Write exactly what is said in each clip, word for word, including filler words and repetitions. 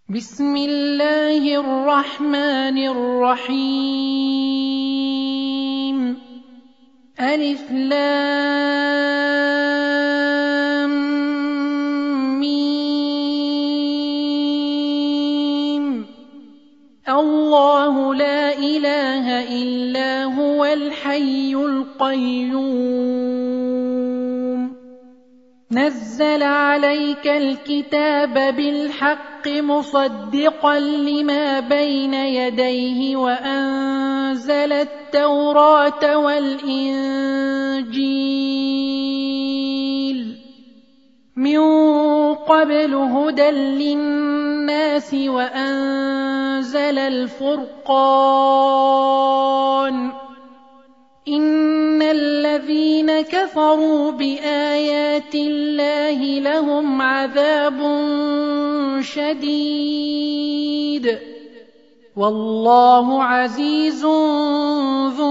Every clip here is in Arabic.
بسم الله الرحمن الرحيم. ألف لام ميم. الله لا إله إلا هو الحي القيوم. نزل عليك الكتاب بالحق مصدقا لما بين يديه وأنزل التوراة والإنجيل من قبل هدى للناس وأنزل الفرقان. إن الذين كفروا بآيات الله لهم عذاب شديد والله عزيز ذو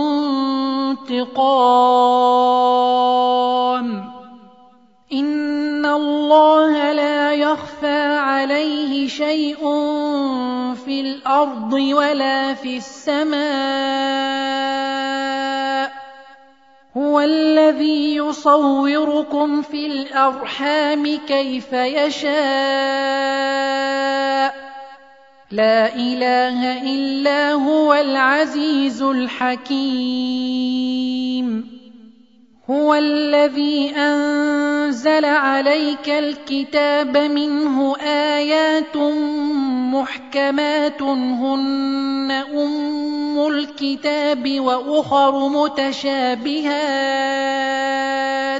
انتقام. إن الله لا يخفى عليه شيء في الأرض ولا في السماء. هو الذي يصوركم في الأرحام كيف يشاء. لا إله إلا هو العزيز الحكيم. هو الذي أنزل عليك الكتاب منه آيات محكمات هن أم الكتاب وأخر متشابهات.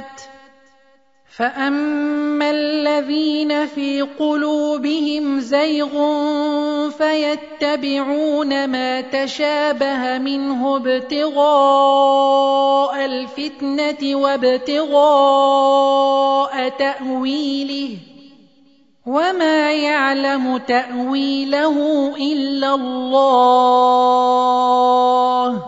فأما الذين في قلوبهم زيغ فيتبعون ما تشابه منه ابتغاء الفتنة وابتغاء تأويله وما يعلم تأويله إلا الله.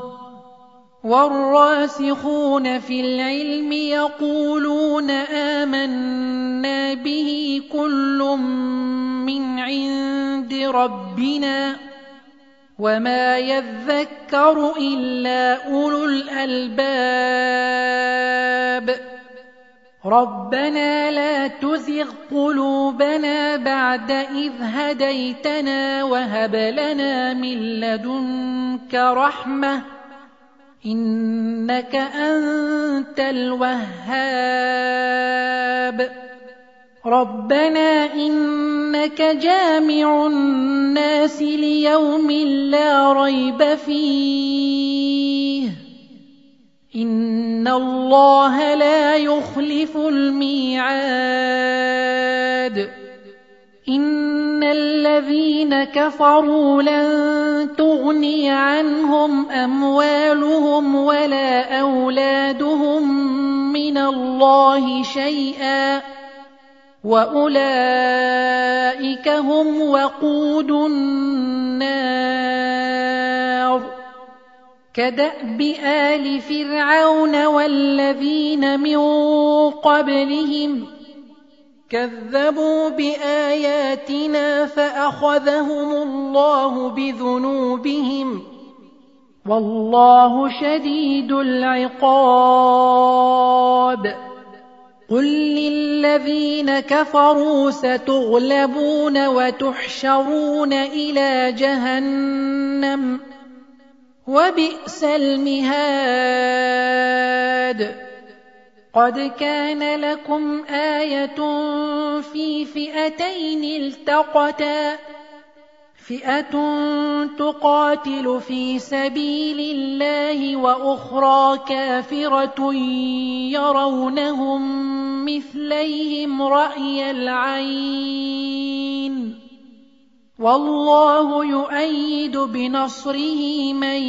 والراسخون في العلم يقولون آمنا به كل من عند ربنا وما يذكر إلا أولو الألباب. ربنا لا تزغ قلوبنا بعد إذ هديتنا وهب لنا من لدنك رحمة إنك أنت الوهاب. ربنا إنك جامع الناس ليوم لا ريب فيه إن الله لا يخلف الميعاد. إن الذين كفروا لن تغني عنهم أموالهم ولا أولادهم من الله شيئا وأولئك هم وقود النار. كدأب آل فرعون والذين من قبلهم كذبوا بآياتنا فأخذهم الله بذنوبهم والله شديد العقاب. قل للذين كفروا ستغلبون وتحشرون إلى جهنم وبئس المهاد. قد كان لكم آية في فئتين التقتا فئة تقاتل في سبيل الله وأخرى كافرة يرونهم مثليهم رأي العين والله يؤيد بنصره من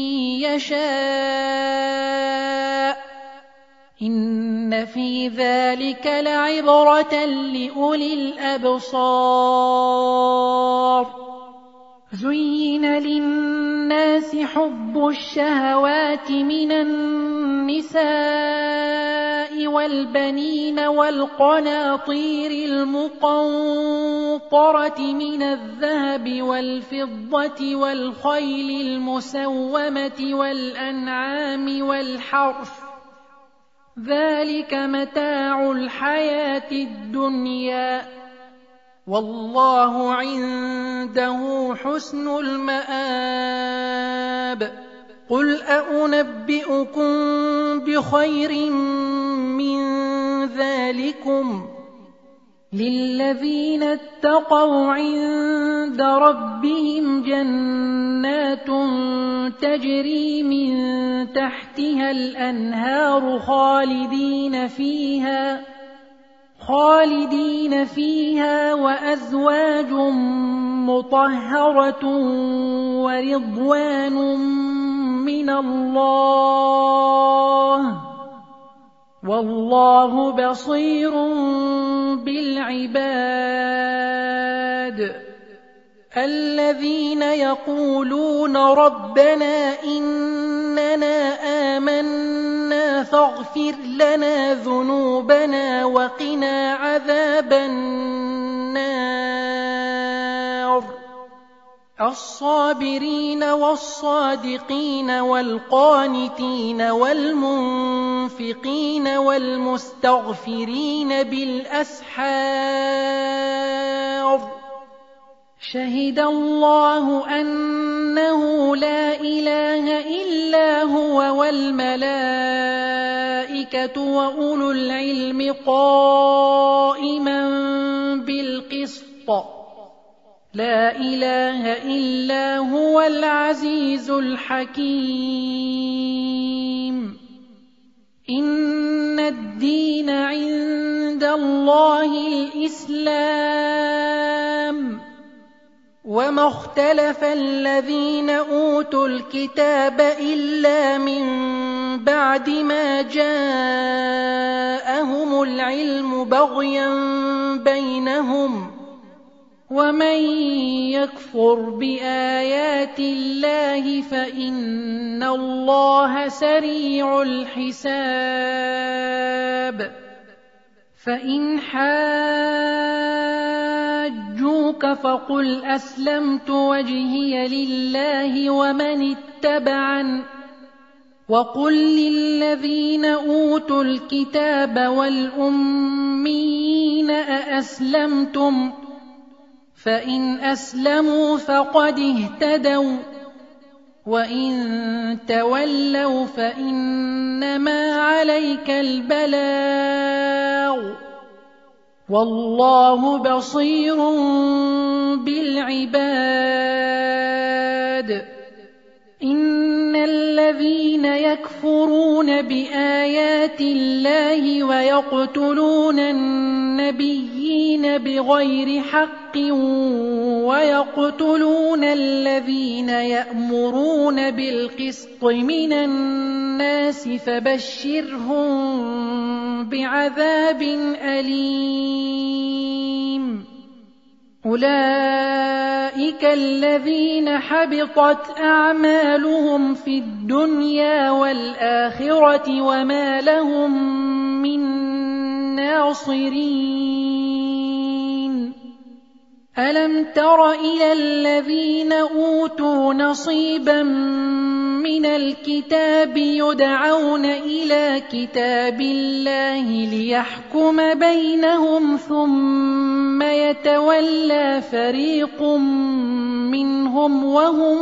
يشاء. إن في ذلك لعبرة لأولي الأبصار. زين للناس الناس حب الشهوات من النساء والبنين والقناطير المقنطرة من الذهب والفضة والخيل المسومة والأنعام والحرث ذلك متاع الحياة الدنيا والله عنده حسن المآب قل أنبئكم بخير من ذلكم للذين اتقوا عند ربهم جنات تجري من تحتها الأنهار خالدين فيها خالدين فيها وأزواج مطهرة ورضوان من الله والله بصير بالعباد الذين يقولون ربنا إننا آمنا فاغفر لنا ذنوبنا وقنا عذاب النار الصابرين والصادقين والقانتين والمنفقين والمستغفرين بالأسحار شهد الله أنه لا إله إلا هو والملائكة وأولو العلم قائما بالقسط لا إله إلا هو العزيز الحكيم إن الدين عند الله الإسلام وما اختلف الذين أوتوا الكتاب إلا من بعد ما جاءهم العلم بغيا بينهم ومن يكفر بآيات الله فإن الله سريع الحساب فإن حاجوك فقل أسلمت وجهي لله ومن اتبعن وقل للذين أوتوا الكتاب والأميين أأسلمتم فإن أسلموا فقد اهتدوا وإن تولوا فإنما عليك البلاغ والله بصير بالعباد إن الذين يكفرون بآيات الله ويقتلون النبيين بغير حق ويقتلون الذين يأمرون بالقسط من الناس فبشرهم بعذاب أليم أولئك الذين حبطت أعمالهم في الدنيا والآخرة وما لهم من ناصرين ألم تر إلى الذين أوتوا نصيبا من الكتاب يدعون إلى كتاب الله ليحكم بينهم ثم يتولى فريق منهم وهم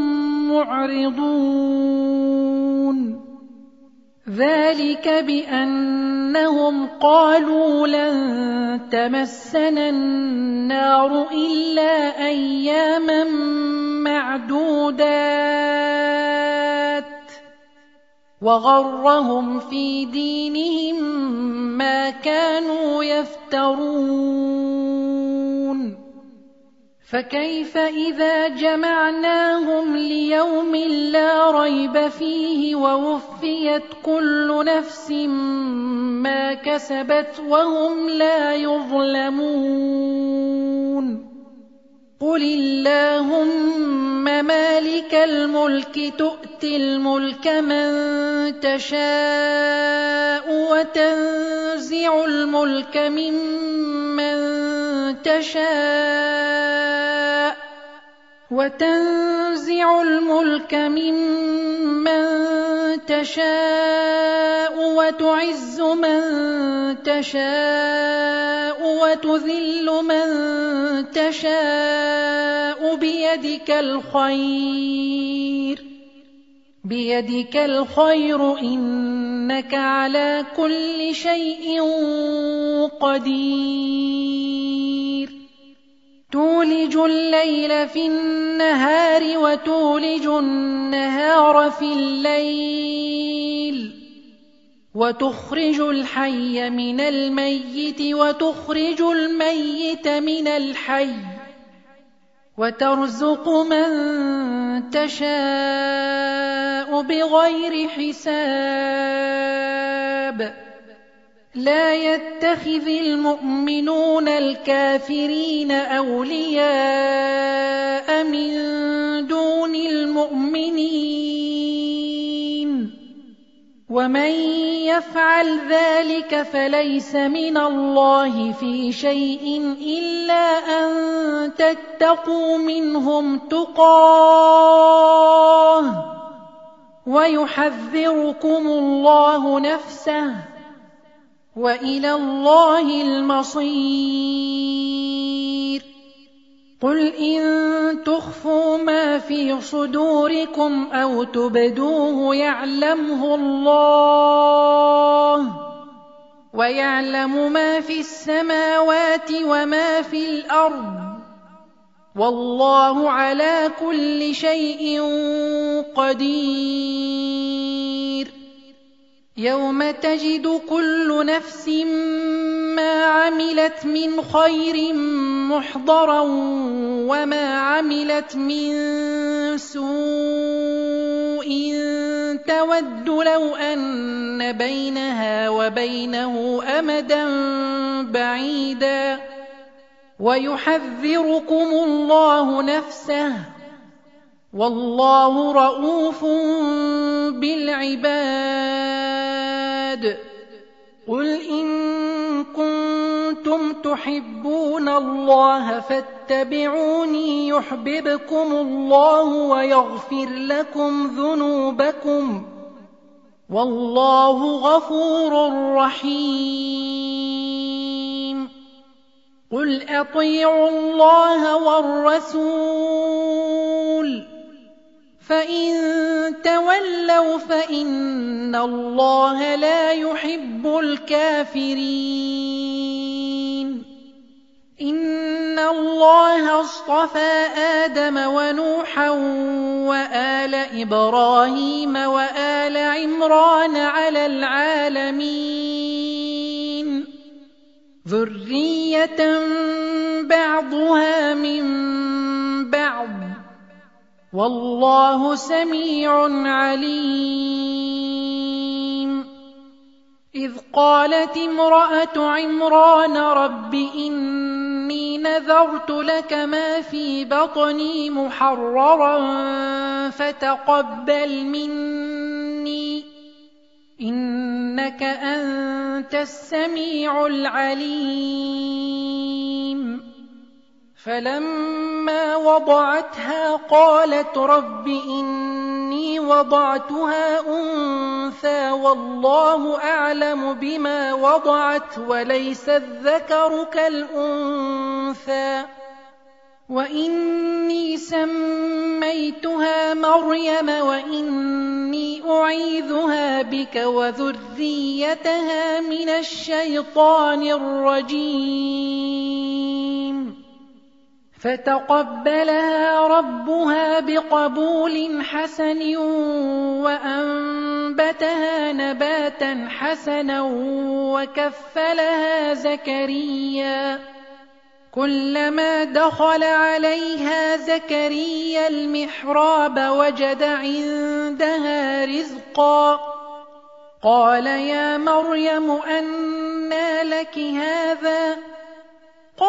معرضون ذلك بأنهم قالوا لن تمسنا النار إلا أياما معدودات وغرهم في دينهم ما كانوا يفترون فكيف إذا جمعناهم ليوم لا ريب فيه ووفيت كل نفس ما كسبت وهم لا يظلمون قل اللهم مالك الملك تؤتي الملك من تشاء وتنزع الملك ممن تشاء وتنزع الملك ممن تشاء وتعز من تشاء وتذل من تشاء بيدك الخير بيدك الخير إنك على كل شيء قدير تولج الليل في النهار وتولج النهار في الليل وتخرج الحي من الميت وتخرج الميت من الحي وترزق من تشاء بغير حساب لا يتخذ المؤمنون الكافرين أولياء من دون المؤمنين ومن يفعل ذلك فليس من الله في شيء إلا أن تتقوا منهم تقاه ويحذركم الله نفسه وإلى الله المصير قل إن تخفوا ما في صدوركم أو تبدوه يعلمه الله ويعلم ما في السماوات وما في الأرض والله على كل شيء قدير يوم تجد كل نفس ما عملت من خير محضرا وما عملت من سوء تود لو أن بينها وبينه أمدا بعيدا ويحذركم الله نفسه والله رءوف بالعباد قل إن كنتم تحبون الله فاتبعوني يحببكم الله ويغفر لكم ذنوبكم والله غفور رحيم قل أطيعوا الله والرسول فإن تولوا فإن الله لا يحب الكافرين إن الله اصطفى آدم ونوحا وآل إبراهيم وآل عمران على العالمين ذرية بعضها من بعض والله سميع عليم إذ قالت امرأة عمران رب إني نذرت لك ما في بطني محررا فتقبل مني إنك أنت السميع العليم فلما وضعتها قالت رب إني وضعتها أنثى والله أعلم بما وضعت وليس الذكر كالأنثى وإني سميتها مريم وإني أعيذها بك وذريتها من الشيطان الرجيم فتقبلها ربها بقبول حسن وأنبتها نباتا حسنا وكفلها زكريا كلما دخل عليها زكريا المحراب وجد عندها رزقا قال يا مريم أنى لك هذا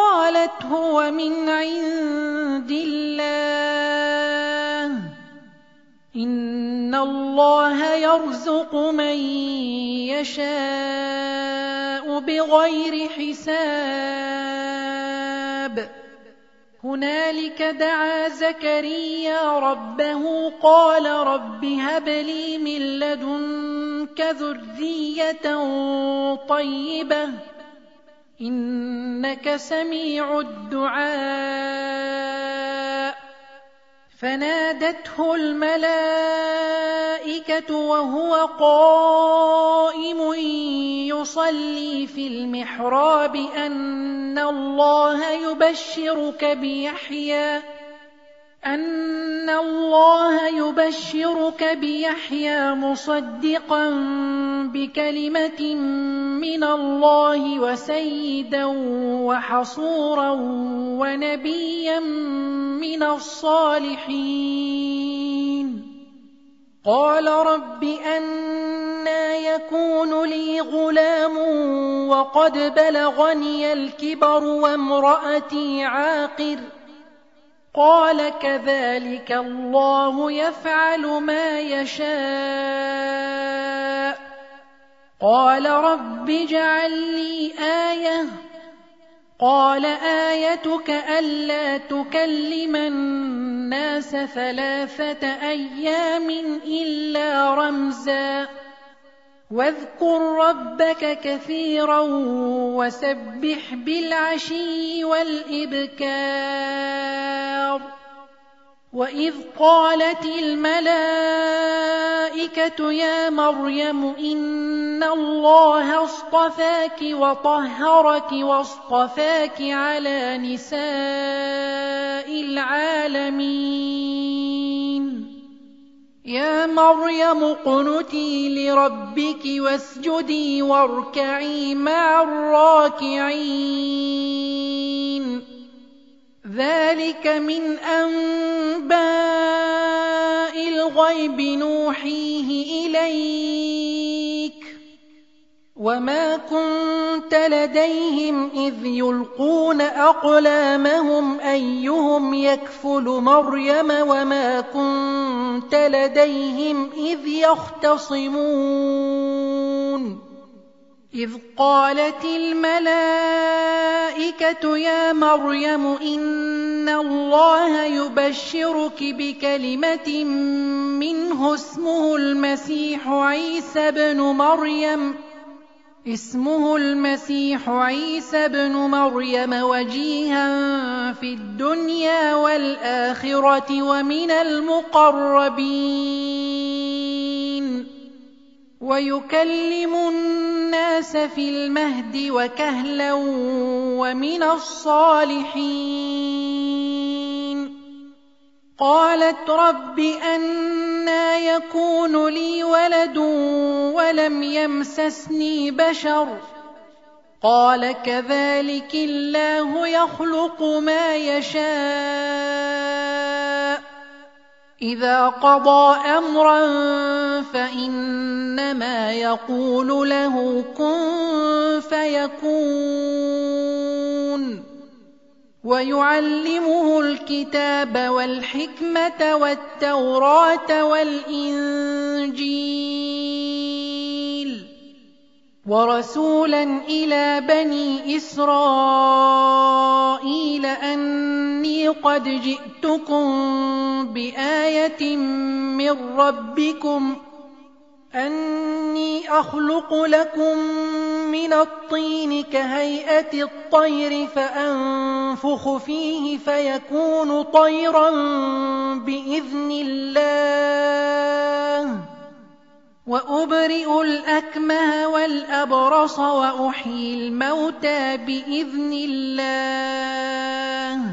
قالت هو من عند الله اللَّهَ يَرْزُقُ مَن يَشَاءُ بِغَيْرِ حِسَابٍ هُنَالِكَ دَعَا زَكَرِيَّا رَبَّهُ قَالَ رَبِّ هَبْ لِي مِن لَّدُنكَ ذُرِّيَّةً طَيِّبَةً إِنَّكَ سَمِيعُ الدُّعَاءِ فَنَادَتْهُ الْمَلَائِكَةُ وَهُوَ قَائِمٌ يُصَلِّي فِي الْمِحْرَابِ أَنَّ اللَّهَ يُبَشِّرُكَ بِيَحْيَىٰ أَنَّ اللَّهَ يُبَشِّرُكَ بِيَحْيَىٰ مُصَدِّقًا بِكَلِمَةٍ مِّنَ اللَّهِ وَسَيِّدًا وَحَصُورًا وَنَبِيًّا مِّنَ الصَّالِحِينَ قَالَ رَبِّ أَنَّىٰ يَكُونُ لِي غُلَامٌ وَقَدْ بَلَغَنِيَ الْكِبَرُ وَامْرَأَتِي عَاقِرٌ قَالَ كَذَٰلِكَ اللَّهُ يَفْعَلُ مَا يَشَاءُ قَالَ رَبِّ اجْعَل لِّي آيَةً قَالَ آيَتُكَ أَلَّا تُكَلِّمَ النَّاسَ ثَلَاثَةَ أَيَّامٍ إِلَّا رَمْزًا وَاذْكُر رَّبَّكَ كَثِيرًا وَسَبِّحْ بِالْعَشِيِّ وَالْإِبْكَارِ وَإِذْ قَالَتِ الْمَلَائِكَةُ يَا مَرْيَمُ إِنَّ اللَّهَ اصْطَفَاكِ وَطَهَّرَكِ وَاصْطَفَاكِ عَلَىٰ نِسَاءِ الْعَالَمِينَ يَا مَرْيَمُ اقْنُتِي لِرَبِّكِ وَاسْجُدِي وَارْكَعِي مَعَ الرَّاكِعِينَ ذَلِكَ مِنْ أَنبَاءِ الْغَيْبِ نُوحِيهِ إِلَيْكَ وَمَا كُنتَ لَدَيْهِمْ إِذْ يُلْقُونَ أَقْلَامَهُمْ أَيُّهُمْ يَكْفُلُ مَرْيَمَ وَمَا كُنتَ لَدَيْهِمْ إِذْ يَخْتَصِمُونَ إِذْ قَالَتِ الْمَلَائِكَةُ يَا مَرْيَمُ إِنَّ اللَّهَ يُبَشِّرُكِ بِكَلِمَةٍ مِّنْهُ اسْمُهُ الْمَسِيحُ عِيسَى ابْنُ مَرْيَمَ اسمه المسيح عيسى ابن مريم وجيها في الدنيا والآخرة ومن المقربين ويكلم الناس في المهد وكهلا ومن الصالحين قالت رب أنى يكون لي ولد ولم يمسسني بشر قال كذلك الله يخلق ما يشاء إذا قضى أمرا فإنما يقول له كن فيكون ويعلمه الكتاب والحكمة والتوراة والإنجيل ورسولا إلى بني إسرائيل أني قد جئتكم بآية من ربكم أني أخلق لكم من الطين كهيئة الطير فأنفخ فيه فيكون طيرا بإذن الله وأبرئ الأكمه والأبرص وأحيي الموتى بإذن الله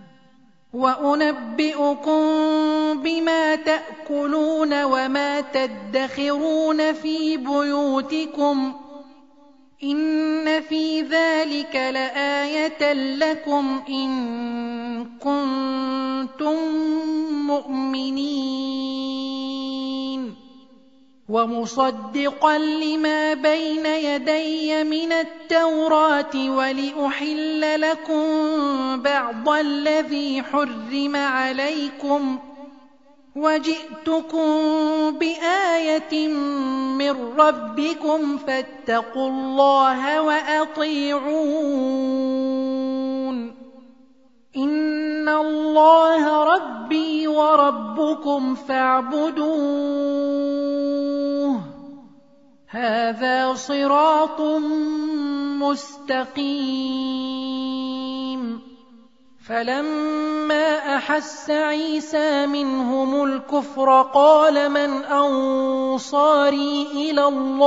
وأنبئكم بما تأكلون وما تدخرون في بيوتكم إن في ذلك لآية لكم إن كنتم مؤمنين ومصدقا لما بين يدي من التوراة ولأحل لكم بعض الذي حرم عليكم وجئتكم بآية من ربكم فاتقوا الله وأطيعون إن الله ربي وربكم فاعبدوه هذا صراط مستقيم فلما أحس عيسى منهم الكفر قال من أنصاري إلى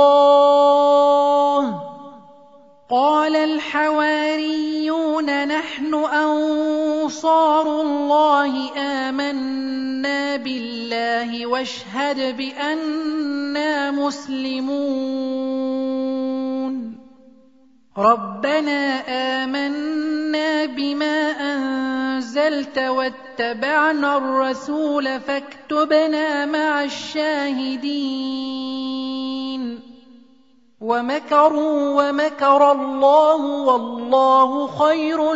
الله قال الحواريون نحن أنصار الله آمنا بالله واشهد بأننا مسلمون ربنا آمنا بما أنزلت واتبعنا الرسول فاكتبنا مع الشاهدين ومكروا ومكر الله والله خير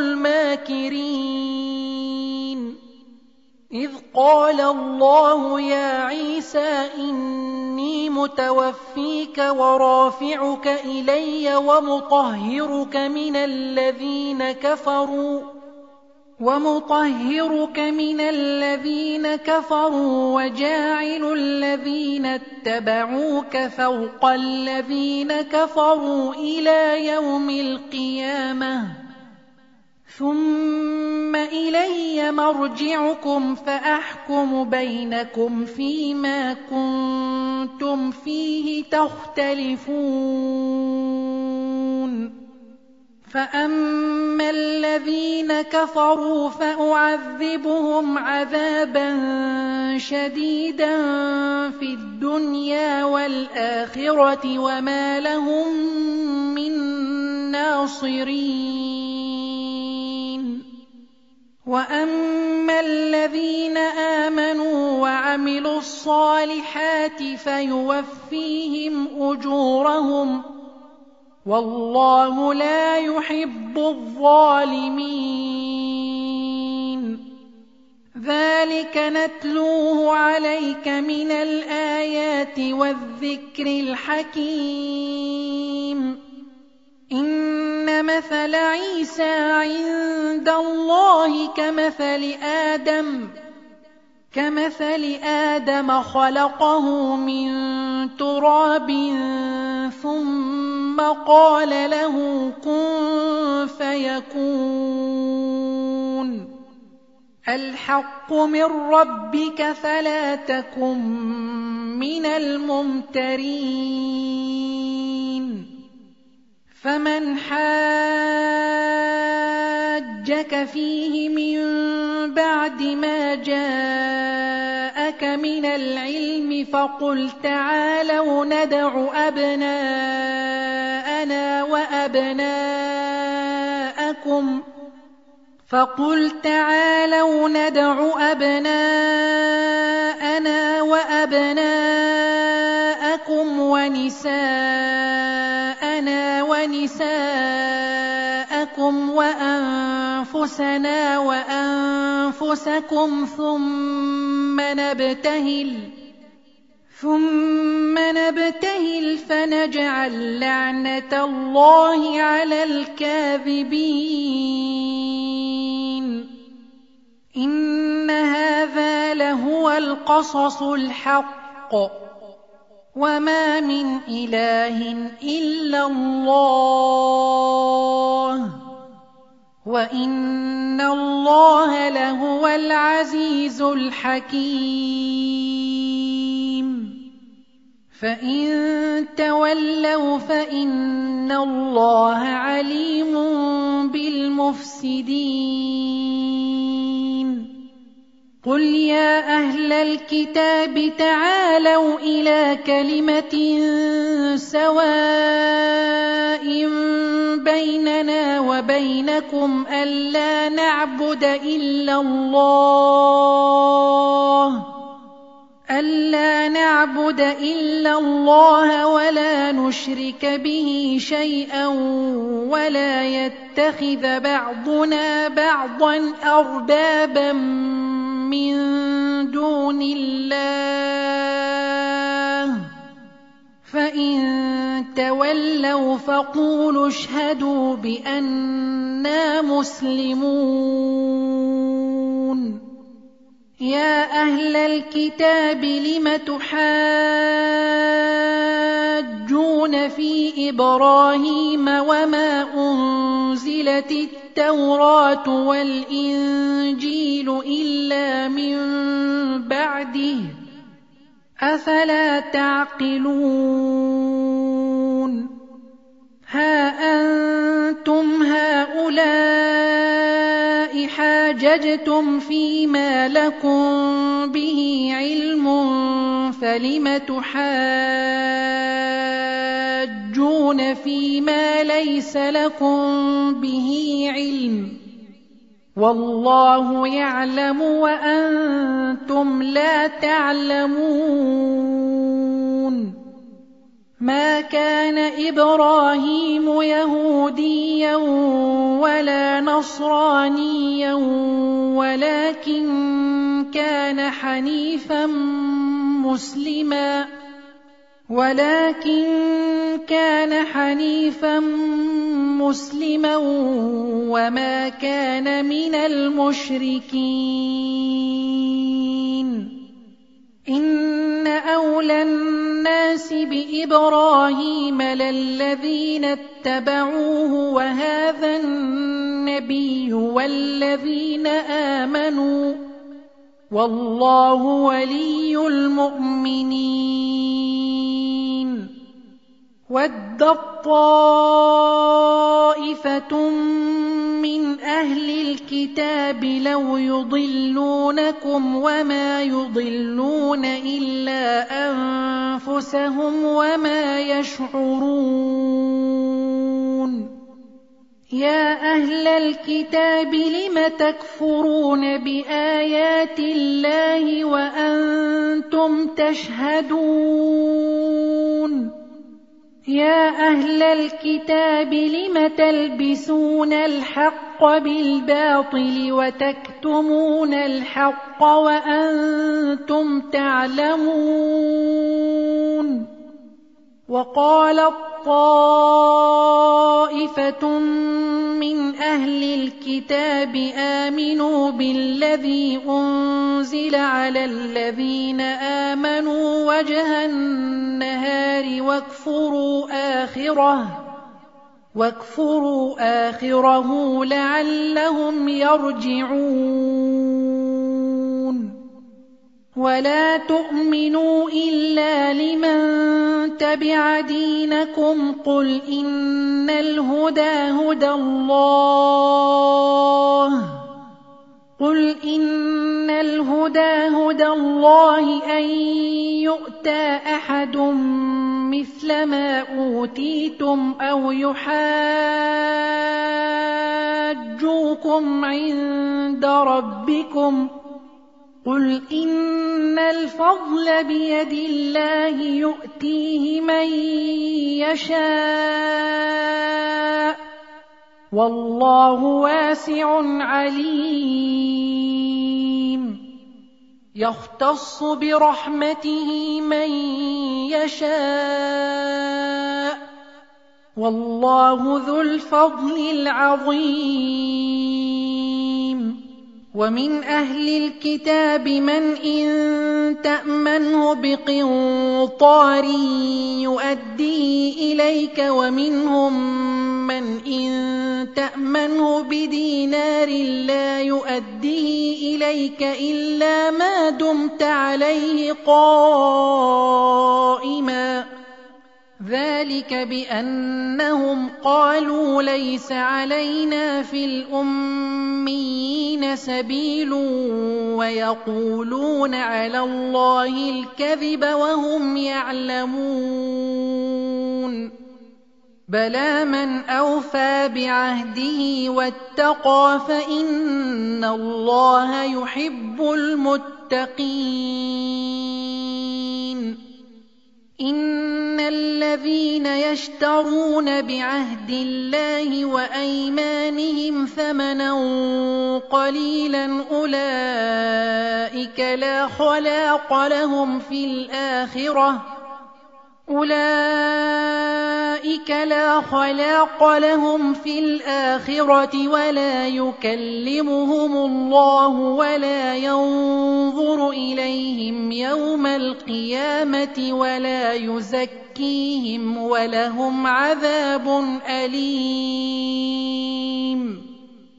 الماكرين إذ قال الله يا عيسى إني متوفيك ورافعك إلي ومطهرك من الذين كفروا ومطهرك من الذين كفروا وجاعل الذين اتبعوك فوق الذين كفروا إلى يوم القيامة ثم إلي مرجعكم فأحكم بينكم فيما كنتم فيه تختلفون فأما الذين كفروا فأعذبهم عذابا شديدا في الدنيا والآخرة وما لهم من ناصرين وأما الذين آمنوا وعملوا الصالحات فيوفيهم أجورهم والله لا يحب الظالمين ذلك نتلوه عليك من الآيات والذكر الحكيم إن مثل عيسى عند الله كمثل آدم كمثل آدم خلقه من تراب ثم قال له كن فيكون الحق من ربك فلا تكن من الممترين فمن حاجك فيه من بعد ما جاءك من العلم فقل تعالوا ندع أبناءنا وأبناءكم فقل تعالوا ندع أبناءنا وأبناءكم ونساءنا ونساءكم وأنفسنا وأنفسكم ثم نبتهل ثم نبتهل فنجعل لعنة الله على الكاذبين إن هذا لهو القصص الحق وما من إله إلا الله وإن الله لهو العزيز الحكيم فإن تولوا فإن الله عليم بالمفسدين قل يا أهل الكتاب تعالوا إلى كلمة سواء بيننا وبينكم ألا نعبد إلا الله ألا نعبد إلا الله ولا نشرك به شيئا ولا يتخذ بعضنا بعضا أربابا من دون الله تولوا فقولوا اشهدوا بأننا مسلمون يا أهل الكتاب لم تحاجون في إبراهيم وما أنزلت التوراة والإنجيل إلا من بعده أفلا تعقلون ها أنتم هؤلاء حاججتم فيما لكم به علم فلم تحاجون فيما ليس لكم به علم والله يعلم وأنتم لا تعلمون ما كان إبراهيم يهوديا ولا نصرانيا ولكن كان حنيفا مسلما ولكن كان حنيفا مسلما وما كان من المشركين إن أولى الناس بإبراهيم للذين اتبعوه وهذا النبي والذين آمنوا والله ولي المؤمنين ودت طائفة من أهل الكتاب لو يضلونكم وما يضلون إلا أنفسهم وما يشعرون يا أهل الكتاب لم تكفرون بآيات الله وأنتم تشهدون يا أهل الكتاب لم تلبسون الحق بالباطل وتكتمون الحق وأنتم تعلمون وقالت طائفة من أهل الكتاب آمنوا بالذي أنزل على الذين آمنوا وجه النهار واكفروا آخره واكفروا آخره لعلهم يرجعون ولا تؤمنوا إلا لمن تبع دينكم قل إن الهدى هدى الله قل إن الهدى هدى الله أن يؤتى أحد مثل ما أوتيتم أو يحاجوكم عند ربكم قل إن الفضل بيد الله يؤتيه من يشاء والله واسع عليم يختص برحمته من يشاء والله ذو الفضل العظيم ومن أهل الكتاب من إن تأمنه بقنطار يؤديه إليك ومنهم من إن تأمنه بدينار لا يؤديه إليك إلا ما دمت عليه قائما ذلك بأنهم قالوا ليس علينا في الأميين سبيل ويقولون على الله الكذب وهم يعلمون بلى من أوفى بعهده واتقى فإن الله يحب المتقين إن الذين يشترون بعهد الله وأيمانهم ثمنا قليلا أولئك لا خلاق لهم في الآخرة أولئك لا خلاق لهم في الآخرة ولا يكلمهم الله ولا ينظر إليهم يوم القيامة ولا يزكيهم ولهم عذاب أليم.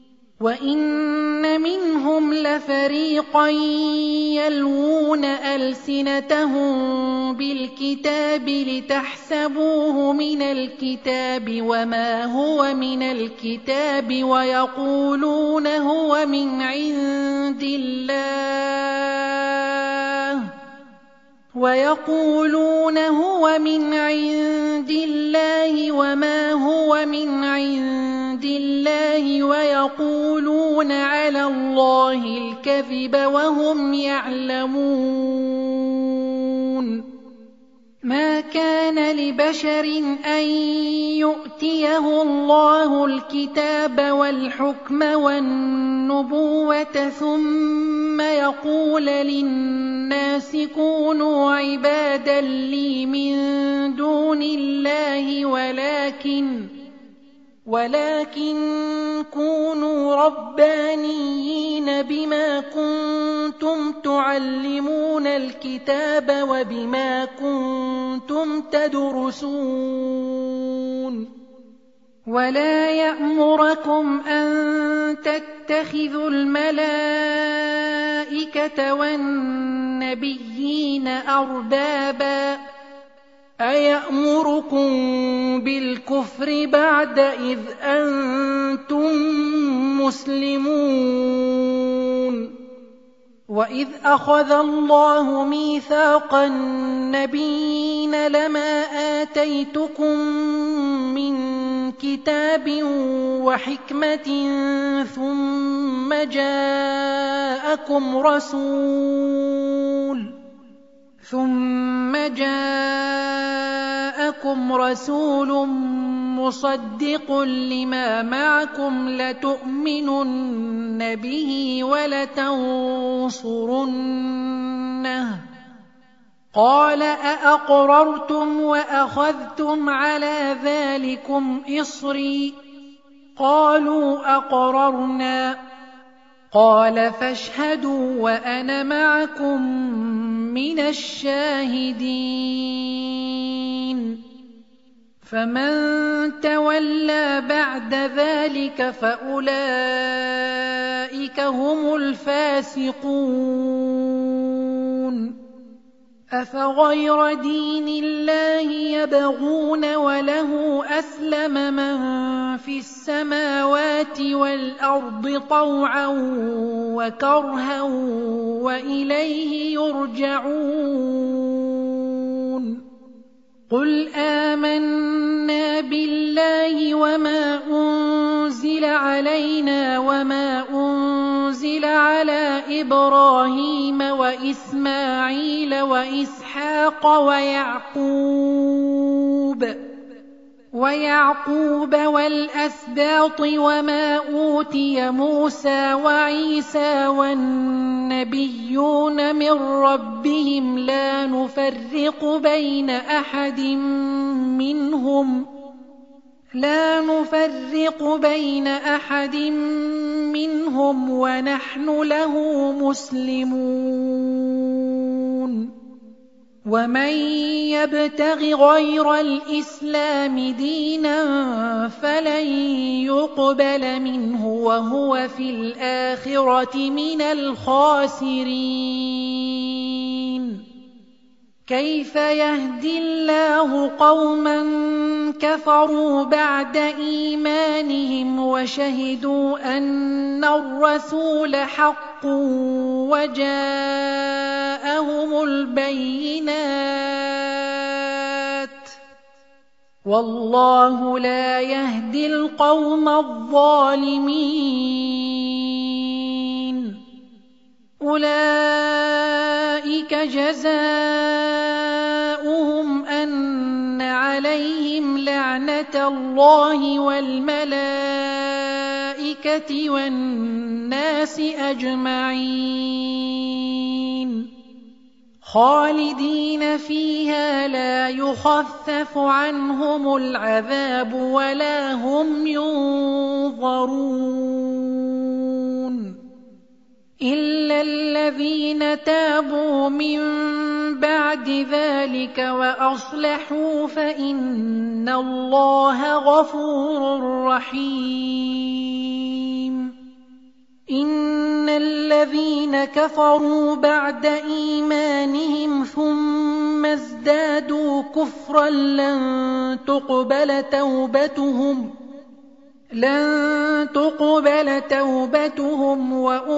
وإن منهم لفريقا يلوون ألسنتهم بالكتاب لتحسبوه من الكتاب وما هو من الكتاب ويقولون هو من عند الله ويقولون هو من عند الله وما هو من عند الله ويقولون على الله الكذب وهم يعلمون. ما كان لبشر أن يؤتيه الله الكتاب والحكم والنبوة ثم يقول للناس كونوا عبادا لي من دون الله ولكن ولكن كونوا ربانيين بما كنتم تعلمون الكتاب وبما كنتم تدرسون. ولا يأمركم أن تتخذوا الملائكة والنبيين أربابا أيأمركم بالكفر بعد إذ أنتم مسلمون. وإذ أخذ الله ميثاق النبيين لما آتيتكم من كتاب وحكمة ثم جاءكم رسول ثم جاءكم رسول مصدق لما معكم لتؤمنن به ولتنصرنه قال أأقررتم وأخذتم على ذلكم إصري قالوا أقررنا قال فاشهدوا وأنا معكم من الشاهدين. فمن تولى بعد ذلك فأولئك هم الفاسقون. أفغير دين الله يبغون وله أسلم من في السماوات والأرض طوعا وكرها وإليه يرجعون. قل آمنا بالله وما أنزل علينا وما أنزل على إبراهيم وإسماعيل وإسحاق ويعقوب ويعقوب والأسباط وما أوتي موسى وعيسى والنبيون من ربهم لا نفرق بين أحد منهم لا نفرق بين أحد منهم ونحن له مسلمون. ومن يبتغ غير الإسلام دينا فلن يقبل منه وهو في الآخرة من الخاسرين. كيف يهدي الله قوما كفروا بعد إيمانهم وشهدوا أن الرسول حق وجاءهم البينات والله لا يهدي القوم الظالمين. أولئك جزاؤهم أن عليهم لعنة الله والملائكة والناس أجمعين خالدين فيها لا يخفف عنهم العذاب ولا هم ينظرون إلا الذين تابوا من بعد ذلك وأصلحوا فإن الله غفور رحيم إن الذين كفروا بعد إيمانهم ثم ازدادوا كفرا لن تقبل توبتهم لن تقبل توبتهم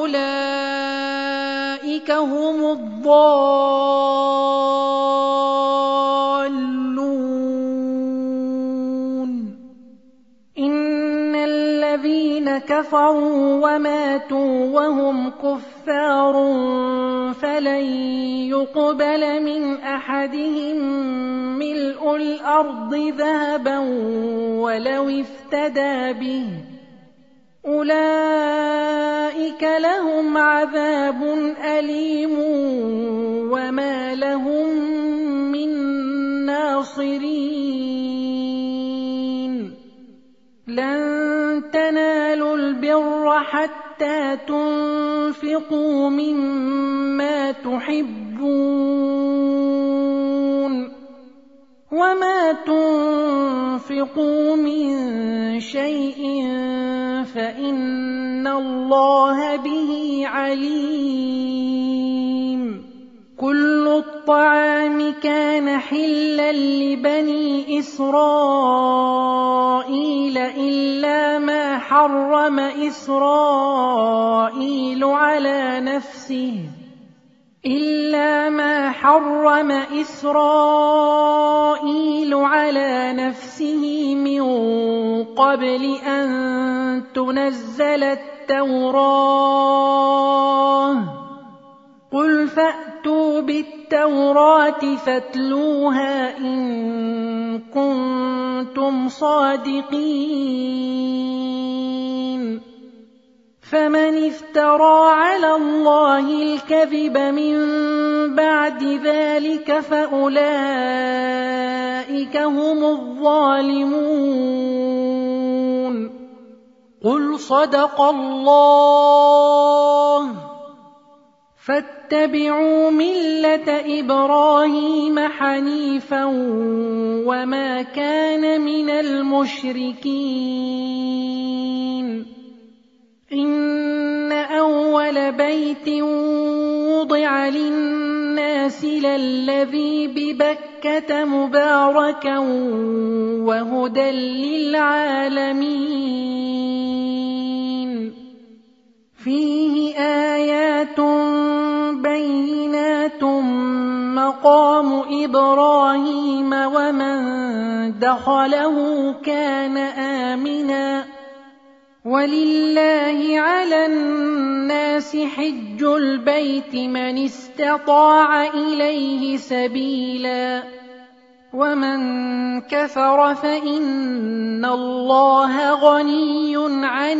وأولئك هم الضالون إن الذين كفروا وماتوا وهم كفار فلن يقبل من أحدهم ملء الأرض ذهبا ولو افتدى به أولئك لهم عذاب أليم وما لهم من ناصرين لن تنالوا البر حتى تنفقوا مما تحبون وما تنفقوا من شيء فإن الله به عليم كل الطعام كان حلا لبني إسرائيل إلا ما حرم إسرائيل على نفسه إلا ما حرم إسرائيل على نفسه من قبل أن تنزل التوراة قل فأتوا بالتوراة فاتلوها إن كنتم صادقين فمن افترى على الله الكذب من بعد ذلك فأولئك هم الظالمون قل صدق الله فاتبعوا ملة إبراهيم حنيفا وما كان من المشركين إن أول بيت وضع للناس للذي ببكة مباركا وهدى للعالمين فيه آيات بينات مقام إبراهيم ومن دخله كان آمنا ولله على الناس حج البيت من استطاع إليه سبيلا ومن كفر فإن الله غني عن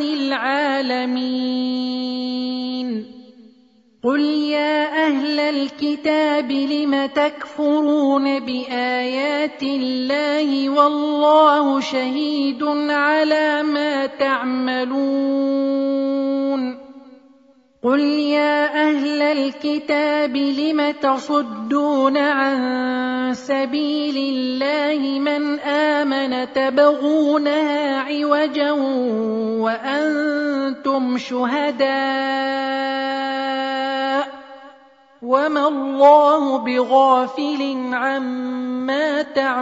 العالمين قل يا أهل الكتاب لم تكفرون بآيات الله والله شهيد على ما تعملون قل يا أهل الكتاب لم تصدون عن سبيل الله من آمن تبغونها عوجا وأنتم شهداء وما الله بغافل عما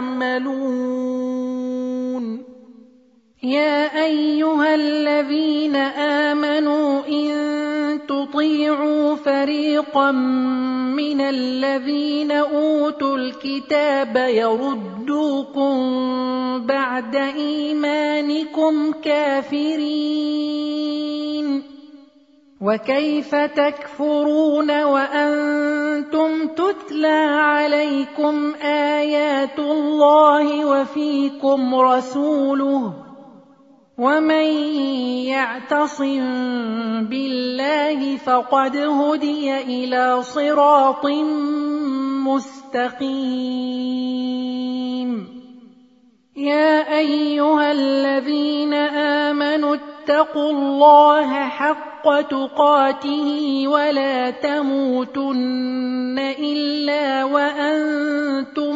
تعملون يا أيها الذين آمنوا إن تطيعوا فريقا من الذين أوتوا الكتاب يردوكم بعد إيمانكم كافرين وكيف تكفرون وأنتم تتلى عليكم آيات الله وفيكم رسوله ومن يعتصم بالله فقد هدي إلى صراط مستقيم يا أيها الذين آمنوا اتقوا الله حق تقاته ولا تموتن إلا وأنتم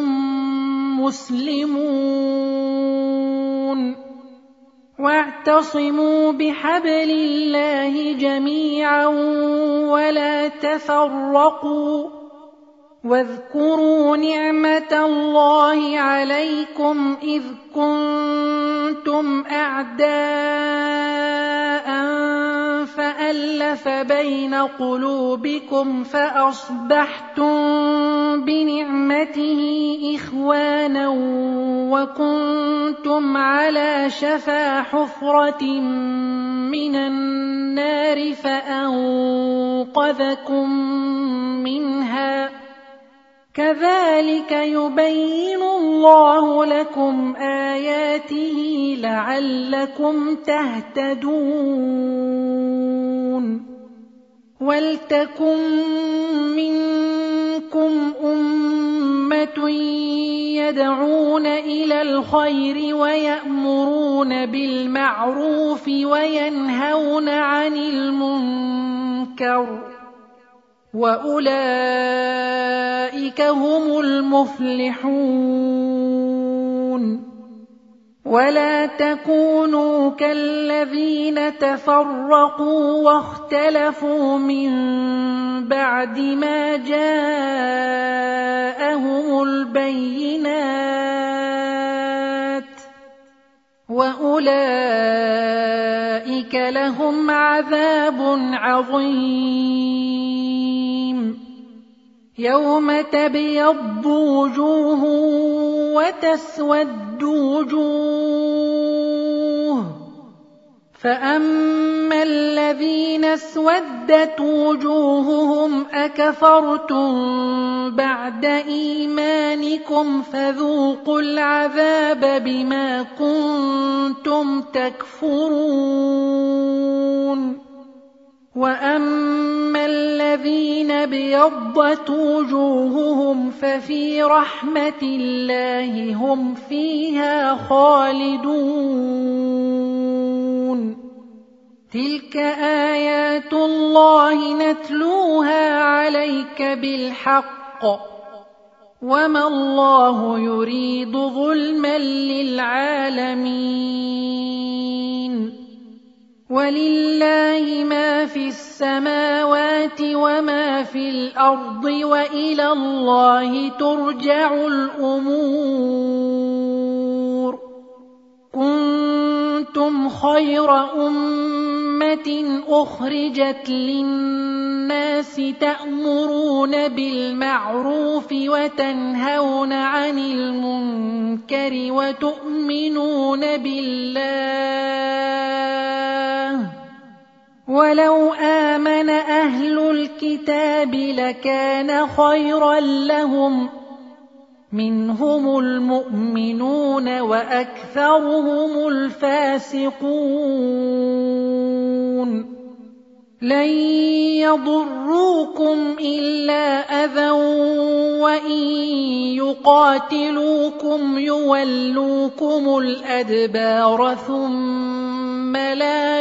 مسلمون واعتصموا بحبل الله جميعا ولا تفرقوا واذكروا نعمة الله عليكم إذ كنتم أعداء فألف بين قلوبكم فأصبحتم بنعمته إخوانا وكنتم على شفا حفرة من النار فأنقذكم منها كذلك يبين الله لكم آياته لعلكم تهتدون ولتكن منكم أمة يدعون إلى الخير ويأمرون بالمعروف وينهون عن المنكر وأولئك هم المفلحون ولا تكونوا كالذين تفرقوا واختلفوا من بعد ما جاءهم البينات وأولئك لهم عذاب عظيم يوم تبيض وجوه وتسود وجوه فأما الذين اسودت وجوههم أكفرتم بعد إيمانكم فذوقوا العذاب بما كنتم تكفرون وأما الذين ابيضت وجوههم ففي رحمة الله هم فيها خالدون تلك آيات الله نتلوها عليك بالحق وما الله يريد ظلما للعالمين ولله ما في السماوات وما في الأرض وإلى الله ترجع الأمور كنتم خير أمة أخرجت للناس تأمرون بالمعروف وتنهون عن المنكر وتؤمنون بالله ولو آمن أهل الكتاب لكان خيرا لهم منهم المؤمنون وأكثرهم الفاسقون لن يضروكم إلا أذى وإن يقاتلوكم يولوكم الأدبار ثم لا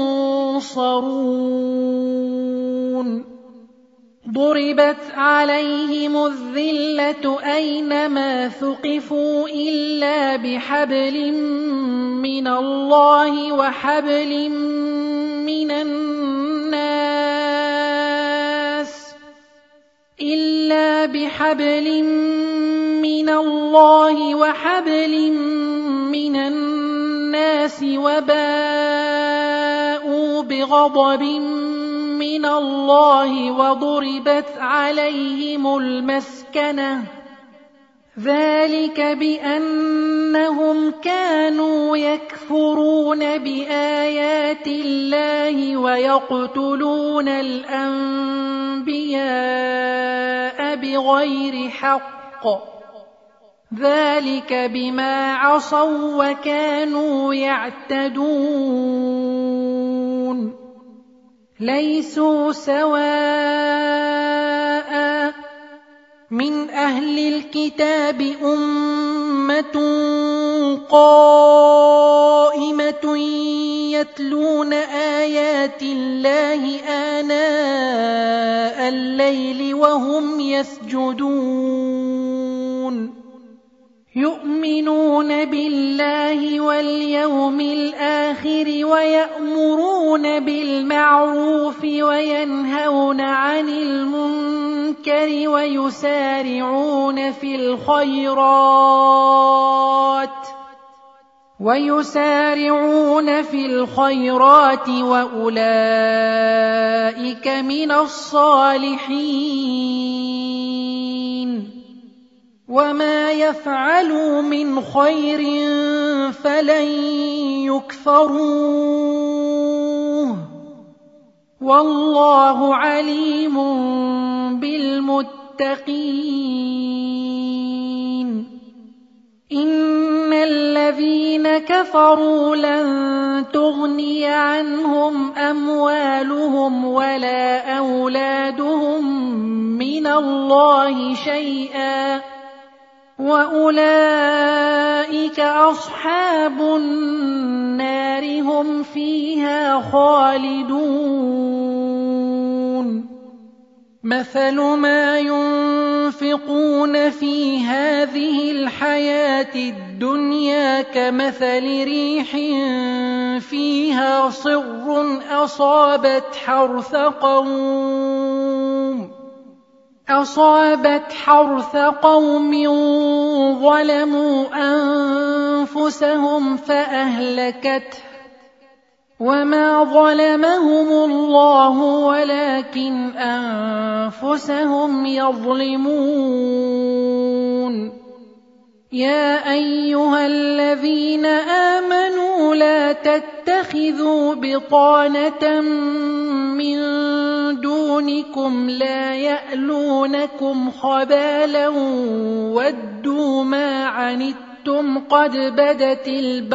ينصرون ضربت عليهم الذلة أينما ثقفوا إلا بحبل من الله وحبل من الناس إلا بحبل من الله وحبل من الناس وباءوا بغضب من الله وضربت عليهم المسكنة ذلك بأنهم كانوا يكفرون بآيات الله ويقتلون الأنبياء بغير حق ذلك بما عصوا وكانوا يعتدون ليسوا سواء من أهل الكتاب أمة قائمة يتلون آيات الله آناء الليل وهم يسجدون يؤمنون بالله واليوم الآخر ويأمرون بالمعروف وينهون عن المنكر ويسارعون في الخيرات ويسارعون في الخيرات وأولئك من الصالحين وما يفعلوا من خير فلن يكفروه والله عليم بالمتقين إن الذين كفروا لن تغني عنهم أموالهم ولا أولادهم من الله شيئا وأولئك أصحاب النار هم فيها خالدون مثل ما ينفقون في هذه الحياة الدنيا كمثل ريح فيها صر أصابت حرث قوم أصابت حرث قوم ظلموا أنفسهم فأهلكته وما ظلمهم الله ولكن أنفسهم يظلمون يا أيها الذين آمنوا لا تتخذوا بطانة من دونكم لا يألونكم خبالا ودوا ما عنتم قد بدت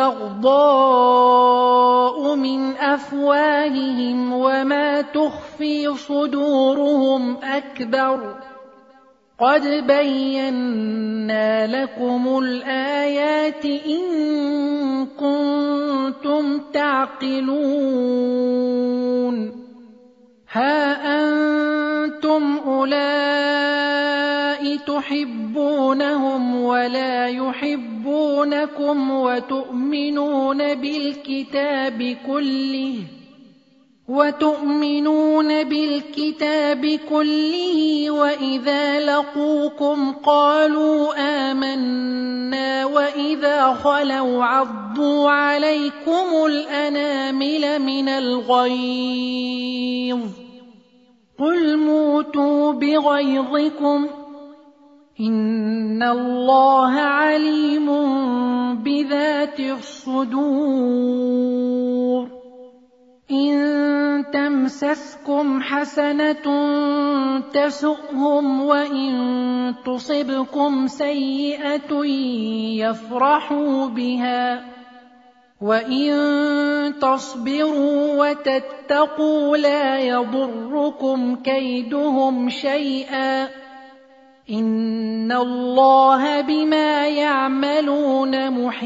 البغضاء من أفواههم وما تخفي صدورهم أكبر قد بينا لكم الآيات إن كنتم تعقلون ها أنتم أولئك تحبونهم ولا يحبونكم وتؤمنون بالكتاب كله وتؤمنون بالكتاب كله وإذا لقوكم قالوا آمنا وإذا خلوا عضوا عليكم الأنامل من الغيظ قل موتوا بغيظكم إن الله عليم بذات الصدور إن تمسسكم حسنة تسؤهم وإن تصبكم سيئة يفرحوا بها وإن تصبروا وتتقوا لا يضركم كيدهم شيئا إن الله بما يعملون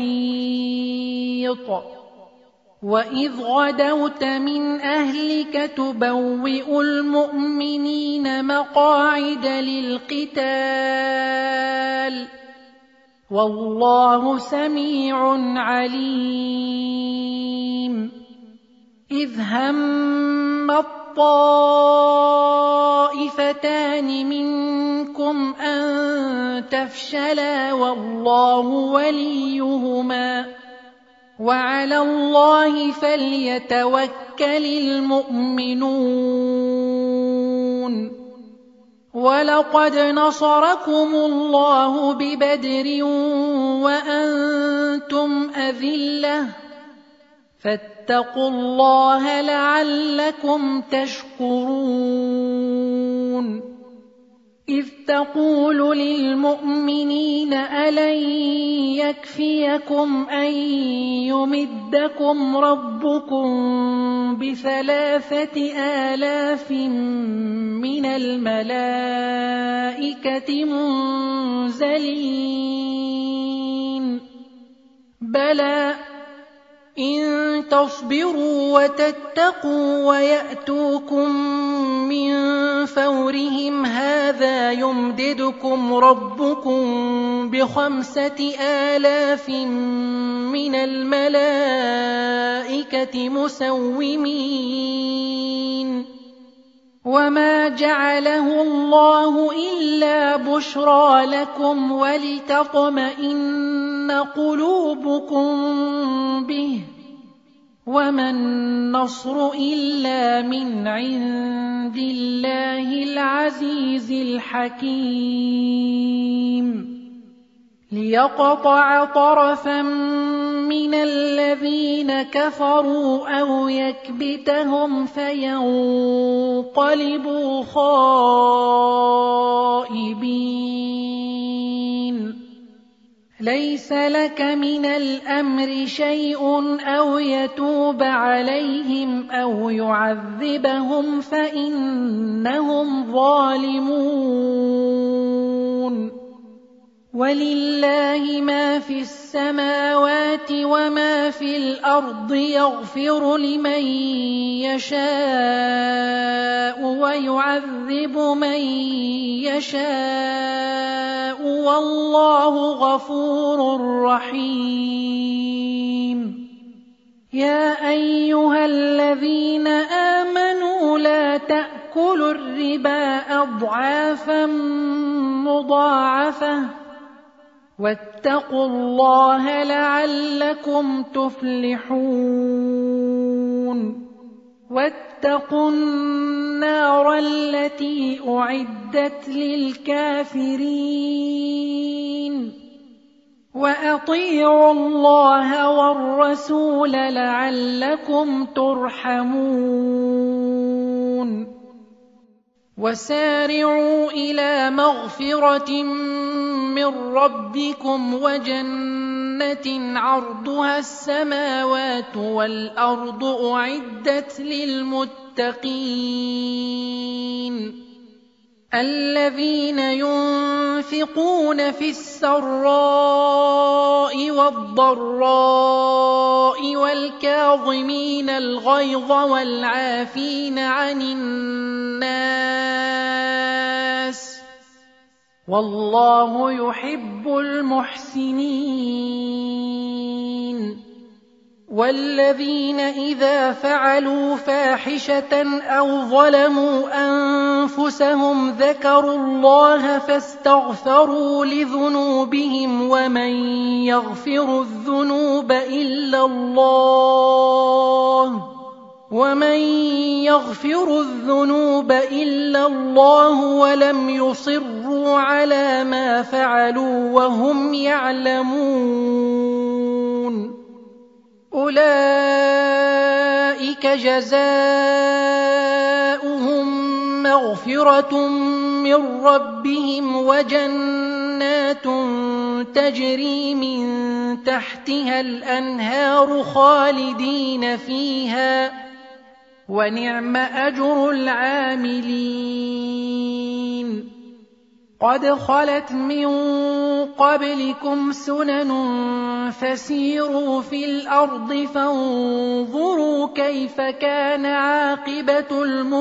محيط وإذ غدوت من أهلك تبوئ المؤمنين مقاعد للقتال والله سميع عليم إذ هم الطائفتان منكم أن تفشلا والله وليهما وعلى الله فليتوكل المؤمنون ولقد نصركم الله ببدر وأنتم أذلة فاتقوا الله لعلكم تشكرون إذ تقول للمؤمنين ألن يكفيكم أن يمدكم ربكم بثلاثة آلاف من الملائكة الْمَلَائِكَةِ مُنزَلِينَ بَلَى إِن تَصْبِرُوا وَتَتَّقُوا وَيَأْتُوكُم مِّن فَوْرِهِمْ هَٰذَا يُمْدِدْكُمْ رَبُّكُم بِخَمْسَةِ آلَافٍ مِّنَ الْمَلَائِكَةِ مُسَوِّمِينَ وَمَا جَعَلَهُ اللَّهُ إِلَّا بُشْرَىٰ لَكُمْ وَلِتَطْمَئِنَّ قُلُوبُكُم بِهِ ۗ وَمَا النَّصْرُ إِلَّا مِنْ عِندِ اللَّهِ الْعَزِيزِ الْحَكِيمِ لِيَقْطَعَ طَرَفًا مِّنَ الَّذِينَ كَفَرُوا أَوْ يَكْبِتَهُمْ فَيَنقَلِبُوا خَائِبِينَ لَيْسَ لَكَ مِنَ الْأَمْرِ شَيْءٌ أَوْ يَتُوبَ عَلَيْهِمْ أَوْ يُعَذِّبَهُمْ فَإِنَّهُمْ ظَالِمُونَ وَلِلَّهِ مَا فِي السَّمَاوَاتِ وَمَا فِي الْأَرْضِ يَغْفِرُ لِمَن يَشَاءُ وَيُعَذِّبُ مَن يَشَاءُ وَاللَّهُ غَفُورٌ رَّحِيمٌ يَا أَيُّهَا الَّذِينَ آمَنُوا لَا تَأْكُلُوا الرِّبَا أَضْعَافًا مُّضَاعَفَةً وَاتَّقُوا اللَّهَ لَعَلَّكُمْ تُفْلِحُونَ وَاتَّقُوا النَّارَ الَّتِي أُعِدَّتْ لِلْكَافِرِينَ وَأَطِيعُوا اللَّهَ وَالرَّسُولَ لَعَلَّكُمْ تُرْحَمُونَ وَسَارِعُوا إِلَىٰ مَغْفِرَةٍ مِّن رَّبِّكُمْ وَجَنَّةٍ عَرْضُهَا السَّمَاوَاتُ وَالْأَرْضُ أُعِدَّتْ لِلْمُتَّقِينَ الَّذِينَ يُنفِقُونَ فِي السَّرَّاءِ وَالضَّرَّاءِ وَالْكَاظِمِينَ الْغَيْظَ وَالْعَافِينَ عَنِ النَّاسِ ۗ وَاللَّهُ يُحِبُّ الْمُحْسِنِينَ وَالَّذِينَ إِذَا فَعَلُوا فَاحِشَةً أَوْ ظَلَمُوا أَنفُسَهُمْ ذَكَرُوا اللَّهَ فَاسْتَغْفَرُوا لِذُنُوبِهِمْ وَمَن يَغْفِرُ الذُّنُوبَ إِلَّا اللَّهُ وَمَن يَغْفِرُ الذُّنُوبَ إِلَّا اللَّهُ وَلَمْ يُصِرُّوا عَلَىٰ مَا فَعَلُوا وَهُمْ يَعْلَمُونَ أُولَٰئِكَ جَزَاؤُهُم مَّغْفِرَةٌ مِّن رَّبِّهِمْ وَجَنَّاتٌ تَجْرِي مِن تَحْتِهَا الْأَنْهَارُ خَالِدِينَ فِيهَا ۚ وَنِعْمَ أَجْرُ الْعَامِلِينَ قَدْ خَلَتْ مِن قَبْلِكُمْ سُنَنٌ فَسِيرُوا فِي الْأَرْضِ فَانظُرُوا كَيْفَ كَانَ عَاقِبَةُ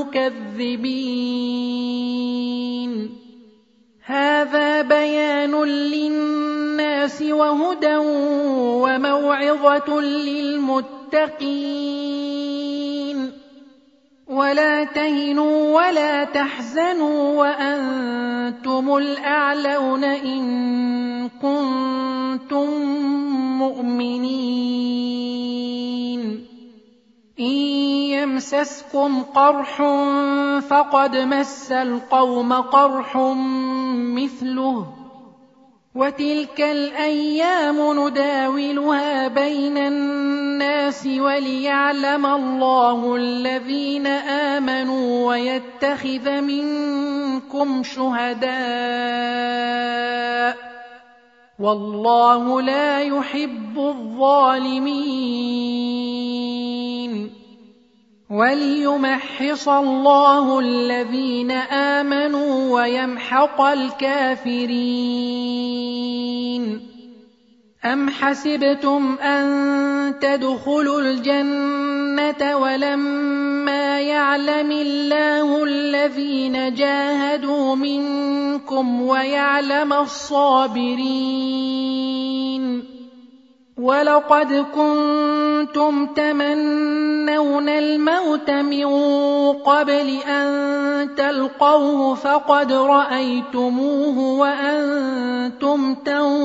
الْمُكَذِّبِينَ هَٰذَا بَيَانٌ لِّلنَّاسِ وَهُدًى وَمَوْعِظَةٌ لِّلْمُتَّقِينَ وَلَا تَهِنُوا وَلَا تَحْزَنُوا وَأَنتُمُ الْأَعْلَوْنَ إِن كُنتُم مُّؤْمِنِينَ إِن يَمْسَسْكُمْ قَرْحٌ فَقَدْ مَسَّ الْقَوْمَ قَرْحٌ مِّثْلُهُ ۚ وَتِلْكَ الْأَيَّامُ نُدَاوِلُهَا بَيْنَ النَّاسِ وَلِيَعْلَمَ اللَّهُ الَّذِينَ آمَنُوا وَيَتَّخِذَ مِنكُمْ شُهَدَاءَ ۗ وَاللَّهُ لَا يُحِبُّ الظَّالِمِينَ وَلِيُمَحِّصَ اللَّهُ الَّذِينَ آمَنُوا وَيَمْحَقَ الْكَافِرِينَ. أَمْ حَسِبْتُمْ أَن تَدْخُلُوا الْجَنَّةَ وَلَمَّا يَعْلَمِ اللَّهُ الَّذِينَ جَاهَدُوا مِنكُمْ وَيَعْلَمَ الصَّابِرِينَ؟ وَلَقَدْ كُنتُمْ تَمَنَّوْنَ الْمَوْتَ مِن قَبْلِ أَن تَلْقَوْهُ فَقَدْ رَأَيْتُمُوهُ وَأَنتُمْ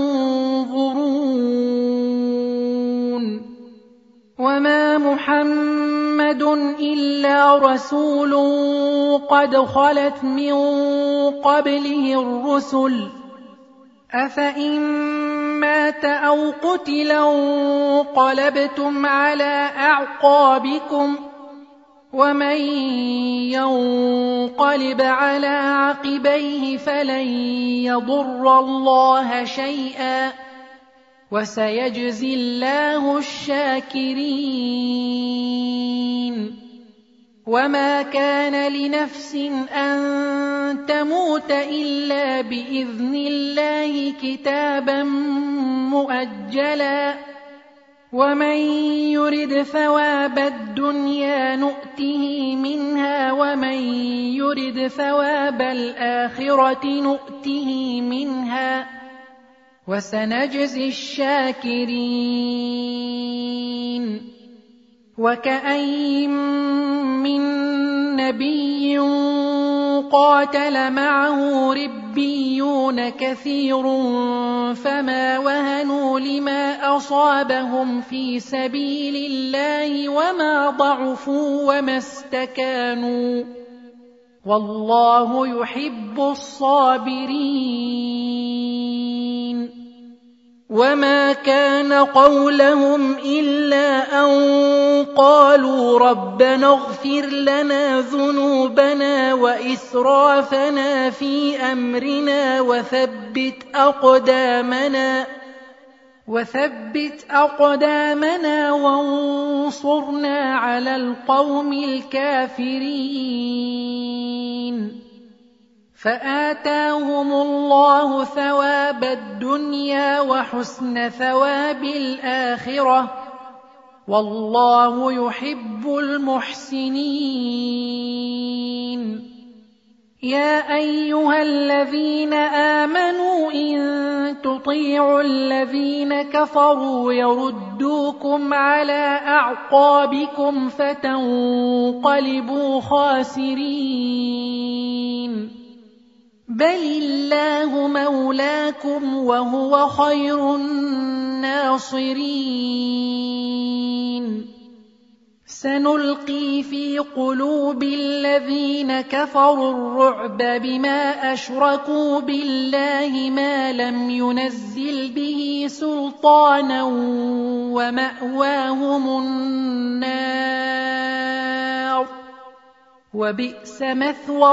تَنظُرُونَ. وَمَا مُحَمَّدٌ إِلَّا رَسُولٌ قَدْ خَلَتْ مِن قَبْلِهِ الرُّسُلُ أَفَإِن مَّاتَ أَوْ قُتِلَ انقَلَبْتُمْ عَلَىٰ أَعْقَابِكُمْ ۚ وَمَن يَنقَلِبْ عَلَىٰ عَقِبَيْهِ فَلَن يَضُرَّ اللَّهَ شَيْئًا ۗ وَسَيَجْزِي اللَّهُ الشَّاكِرِينَ. وَمَا كَانَ لِنَفْسٍ أَن تَمُوتَ إِلَّا بِإِذْنِ اللَّهِ كِتَابًا مُّؤَجَّلًا ۗ وَمَن يُرِدْ ثَوَابَ الدُّنْيَا نُؤْتِهِ مِنْهَا وَمَن يُرِدْ ثَوَابَ الْآخِرَةِ نُؤْتِهِ مِنْهَا ۚ وَسَنَجْزِي الشَّاكِرِينَ. وَكَأَيِّن مِّن نَّبِيٍّ قَاتَلَ مَعَهُ رِبِّيُّونَ كَثِيرٌ فَمَا وَهَنُوا لِمَا أَصَابَهُمْ فِي سَبِيلِ اللَّهِ وَمَا ضَعُفُوا وَمَا اسْتَكَانُوا ۗ وَاللَّهُ يُحِبُّ الصَّابِرِينَ. وَمَا كَانَ قَوْلَهُمْ إِلَّا أَن قَالُوا رَبَّنَا اغْفِرْ لَنَا ذُنُوبَنَا وَإِسْرَافَنَا فِي أَمْرِنَا وَثَبِّتْ أَقْدَامَنَا وَثَبِّتْ أَقْدَامَنَا وَانصُرْنَا عَلَى الْقَوْمِ الْكَافِرِينَ. فَآتَاهُمُ اللَّهُ ثَوَابَ الدُّنْيَا وَحُسْنَ ثَوَابِ الْآخِرَةِ ۗ وَاللَّهُ يُحِبُّ الْمُحْسِنِينَ. يَا أَيُّهَا الَّذِينَ آمَنُوا إِن تُطِيعُوا الَّذِينَ كَفَرُوا يَرُدُّوكُمْ عَلَىٰ أَعْقَابِكُمْ فَتَنقَلِبُوا خَاسِرِينَ. بَلِ اللَّهُ مَوْلَاكُمْ وَهُوَ خَيْرُ النَّاصِرِينَ. سَنُلْقِي فِي قُلُوبِ الَّذِينَ كَفَرُوا الرُّعْبَ بِمَا أَشْرَكُوا بِاللَّهِ مَا لَمْ يُنَزِّلْ بِهِ سُلْطَانًا وَمَأْوَاهُمُ النَّارُ ۖ وَبِئْسَ مَثْوَى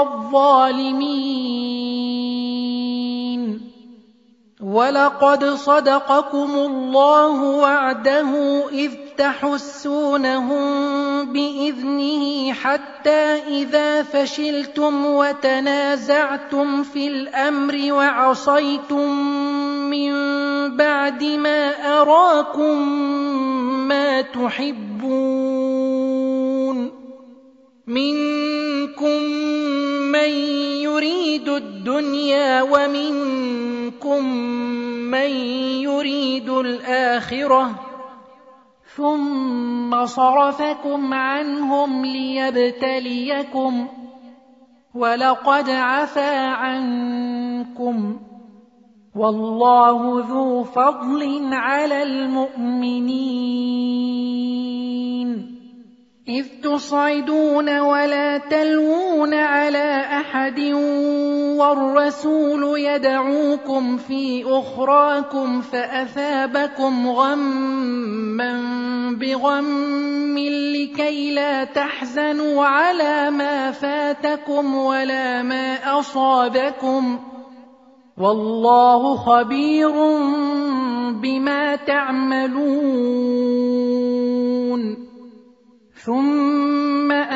الظَّالِمِينَ. وَلَقَدْ صَدَقَكُمُ اللَّهُ وَعْدَهُ إِذْ تَحُسُّونَهُم بِإِذْنِهِ حَتَّىٰ إِذَا فَشِلْتُمْ وَتَنَازَعْتُمْ فِي الْأَمْرِ وَعَصَيْتُم مِّن بَعْدِ مَا أَرَاكُم مَّا تُحِبُّونَ، مِنكُم مَّن يُرِيدُ الدُّنْيَا وَمِنكُم مَّن يُرِيدُ الْآخِرَةَ، ثُمَّ صَرَفَكُمْ عَنْهُمْ لِيَبْتَلِيَكُمْ ۖ وَلَقَدْ عَفَا عَنكُمْ ۗ وَاللَّهُ ذُو فَضْلٍ عَلَى الْمُؤْمِنِينَ. إِذْ تُصْعِدُونَ وَلَا تَلْوُونَ عَلَىٰ أَحَدٍ وَالرَّسُولُ يَدْعُوكُمْ فِي أُخْرَاكُمْ فَأَثَابَكُمْ غَمًّا بِغَمٍّ لِّكَيْ لَا تَحْزَنُوا عَلَىٰ مَا فَاتَكُمْ وَلَا مَا أَصَابَكُمْ ۗ وَاللَّهُ خَبِيرٌ بِمَا تَعْمَلُونَ. ثُمَّ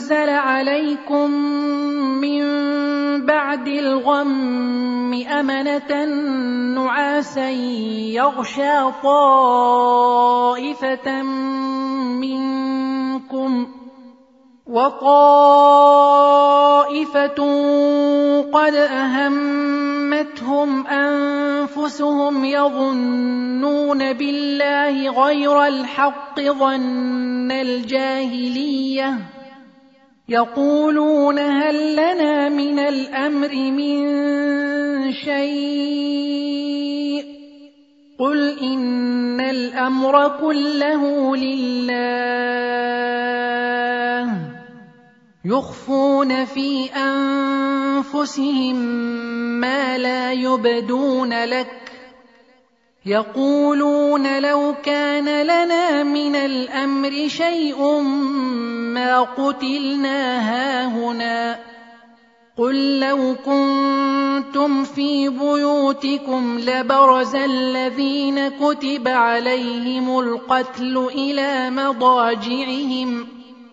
أنزل عليكم من بعد الغم أمنة نعاسا يغشى طائفة منكم وطائفة قد أهمتهم أنفسهم يظنون بالله غير الحق ظن الجاهلية يقولون هل لنا من الأمر من شيء قل إن الأمر كله لله يخفون في أنفسهم ما لا يبدون لك يقولون لو كان لنا من الأمر شيء ما قتلنا هاهنا قل لو كنتم في بيوتكم لبرز الذين كتب عليهم القتل إلى مضاجعهم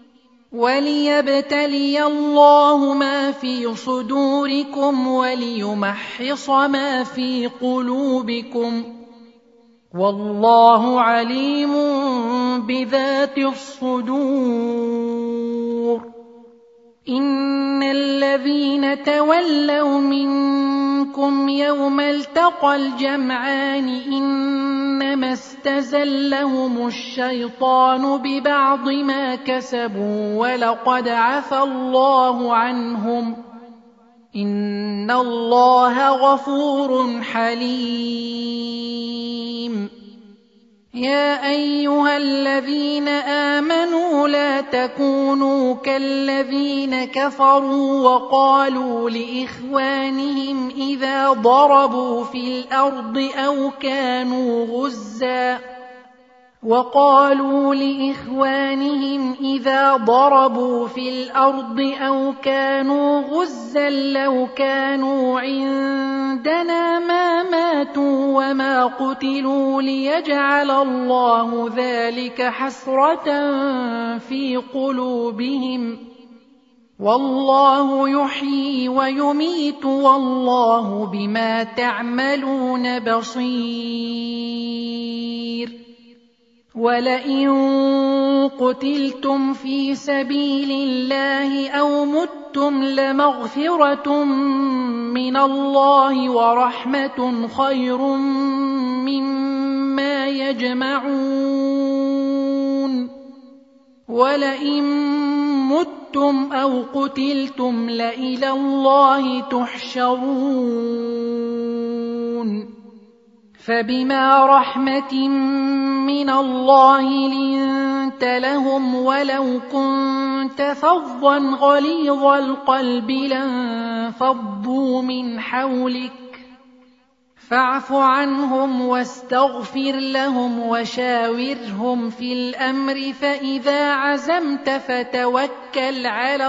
وليبتلي الله ما في صدوركم وليمحص ما في قلوبكم والله عليم بذات الصدور إن الذين تولوا منكم يوم التقى الجمعان إنما استزلهم الشيطان ببعض ما كسبوا ولقد عفى الله عنهم إن الله غفور حليم يا أيها الذين آمنوا لا تكونوا كالذين كفروا وقالوا لإخوانهم إذا ضربوا في الأرض أو كانوا غزاً وقالوا لإخوانهم إذا ضربوا في الأرض أو كانوا غزاً لو كانوا عندنا ما ماتوا وما قتلوا ليجعل الله ذلك حسرة في قلوبهم والله يحيي ويميت والله بما تعملون بصير ولئن قتلتم في سبيل الله أو متم لمغفرة من الله ورحمة خير مما يجمعون ولئن متم أو قتلتم لإلى الله تحشرون فبما رحمة من الله لنت لهم ولو كنت فظا غليظ القلب لانفضوا من حولك فاعف عنهم واستغفر لهم وشاورهم في الأمر فإذا عزمت فتوكل على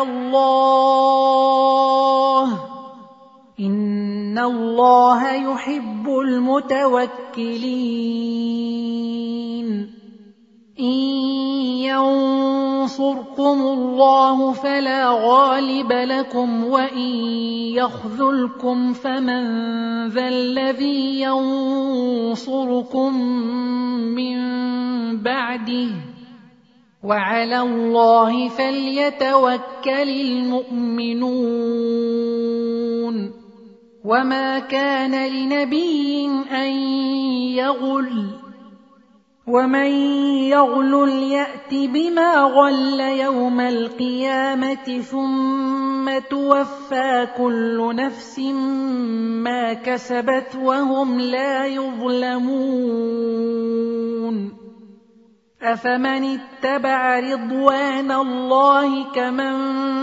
الله إن الله يحب المتوكلين إن ينصركم الله فلا غالب لكم وإن يخذلكم فمن ذا الذي ينصركم من بعده وعلى الله فليتوكل المؤمنون وما كان لنبي أن يغل ومن يغل يأت بما غل يوم القيامة ثم توفى كل نفس ما كسبت وهم لا يظلمون أفمن اتبع رضوان الله كمن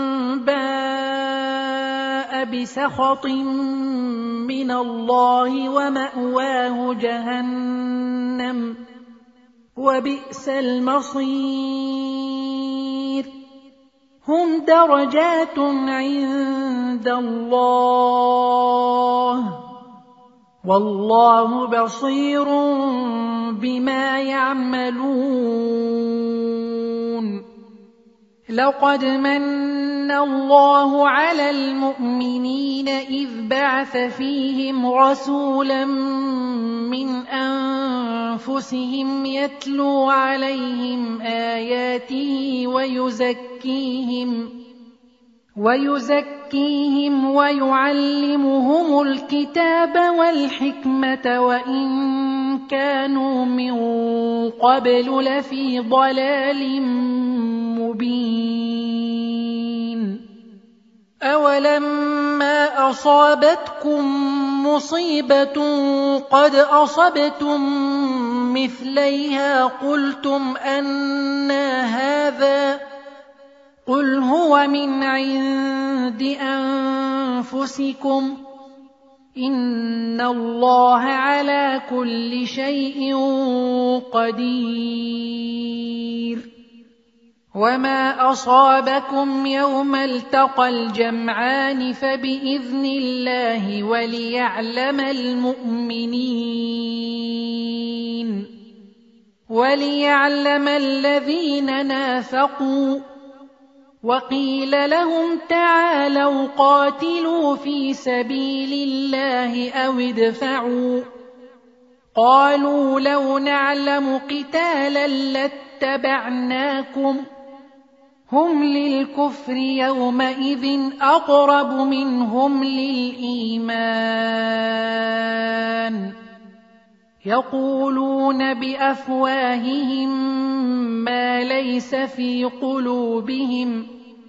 باء بسخط من الله ومأواه جهنم وبئس المصير هم درجات عند الله والله بصير بما يعملون لقد من الله على المؤمنين إذ بعث فيهم رسولا من أنفسهم يتلو عليهم آياته ويزكيهم ويزكيهم ويعلمهم الكتاب والحكمة وإن كانوا من قبل لفي ضلال مبين. أولما أصابتكم مصيبة قد أصبتم مثليها قلتم أنى هذا قل هو من عند أنفسكم إن الله على كل شيء قدير. وما أصابكم يوم التقى الجمعان فبإذن الله وليعلم المؤمنين وليعلم الذين نافقوا. وقيل لهم تعالوا قاتلوا في سبيل الله أو ادفعوا قالوا لو نعلم قتالا لاتبعناكم هم للكفر يومئذ أقرب منهم للإيمان يقولون بأفواههم ما ليس في قلوبهم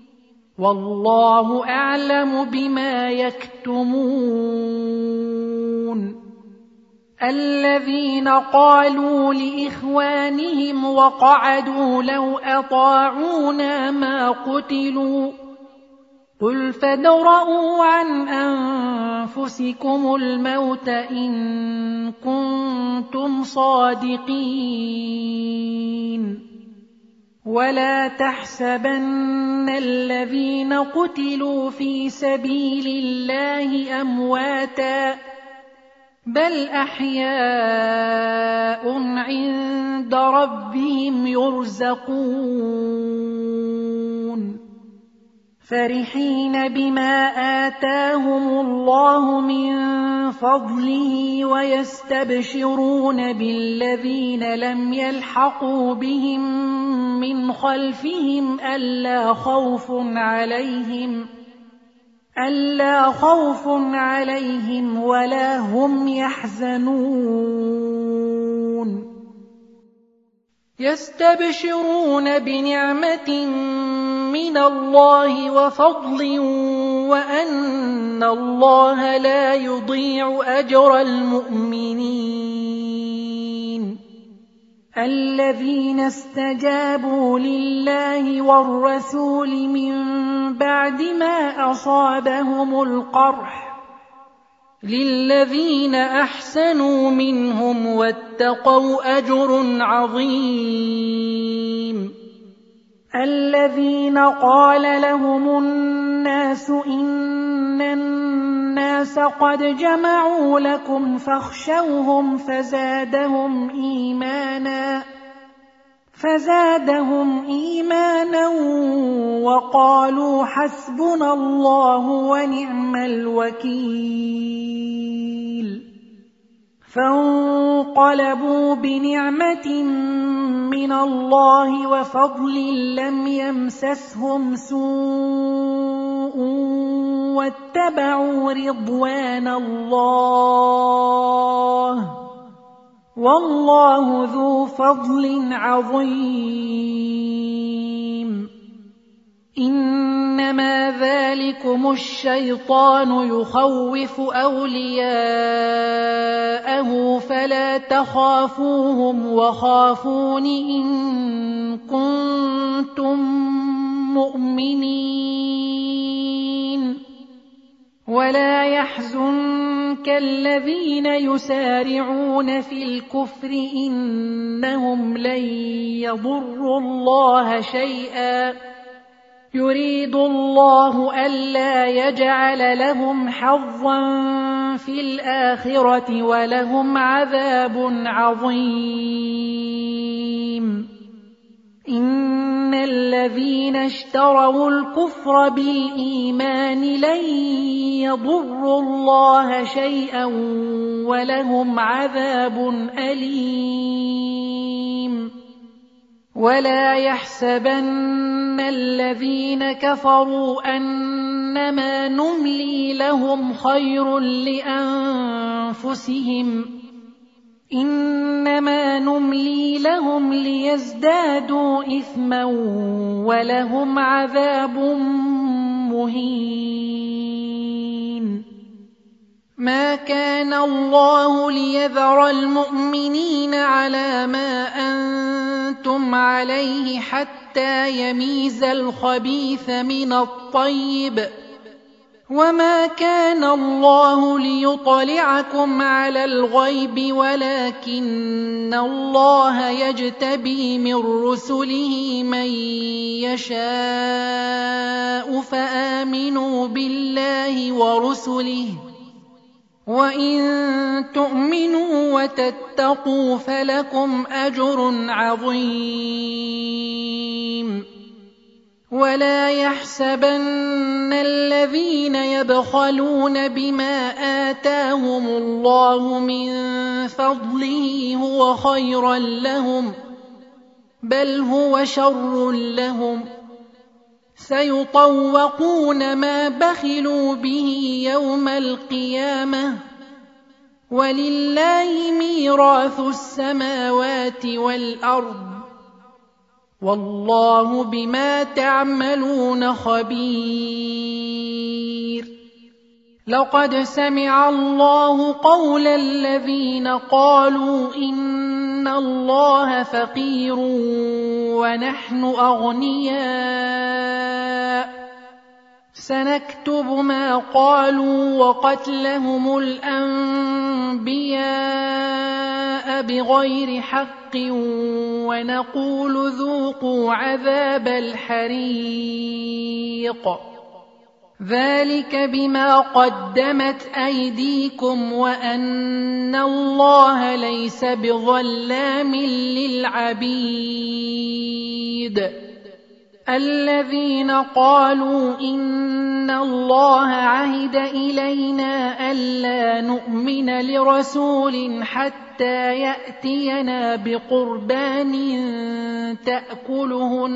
والله أعلم بما يكتمون. الذين قالوا لإخوانهم وقعدوا لو أطاعونا ما قتلوا قل فادرءوا عن أنفسكم الموت إن كنتم صادقين. ولا تحسبن الذين قتلوا في سبيل الله أمواتا بل أحياء عند ربهم يرزقون فرحين بما آتاهم الله من فضله ويستبشرون بالذين لم يلحقوا بهم من خلفهم ألا خوف عليهم ألا خوف عليهم ولا هم يحزنون. يستبشرون بنعمة من الله وفضل وأن الله لا يضيع أجر المؤمنين. الذين استجابوا لله والرسول من بعد ما أصابهم القرح للذين أحسنوا منهم واتقوا أجر عظيم. الذين قال لهم الناس إن الناس قد جمعوا لكم فاخشوهم فزادهم إيمانا فزادهم إيمانا وقالوا حسبنا الله ونعم الوكيل. فانقلبوا بنعمة من الله وفضل لم يمسسهم سوء واتبعوا رضوان الله والله ذو فضل عظيم. إنما ذلكم الشيطان يخوف أولياءه فلا تخافوهم وخافون إن كنتم مؤمنين. ولا يحزنك الذين يسارعون في الكفر إنهم لن يضروا الله شيئا يريد الله ألا يجعل لهم حظا في الآخرة ولهم عذاب عظيم. إن الذين اشتروا الكفر بالإيمان لن يضروا الله شيئا ولهم عذاب أليم. ولا يحسبن الذين كفروا أنما نملي لهم خير لأنفسهم إنما نملي لهم ليزدادوا إثما ولهم عذاب مهين. ما كان الله ليذر المؤمنين على ما أنتم عليه حتى يميز الخبيث من الطيب، وما كان الله ليطلعكم على الغيب ولكن الله يجتبي من رسله من يشاء فآمنوا بالله ورسله وإن تؤمنوا وتتقوا فلكم أجر عظيم. ولا يحسبن الذين يبخلون بما آتاهم الله من فضله هو خيرا لهم، بل هو شر لهم، سيطوقون ما بخلوا به يوم القيامة، ولله ميراث السماوات والأرض، والله بما تعملون خبير. لقد سمع الله قول الذين قالوا إن الله فقير ونحن أغنياء، سنكتب ما قالوا وقتلهم الأنبياء بغير حق ونقول ذوقوا عذاب الحريق، ذلك بما قدمت أيديكم وأن الله ليس بظلام للعبيد. الذين قالوا إن الله عهد إلينا ألا نؤمن لرسول حتى يأتينا بقربان تأكله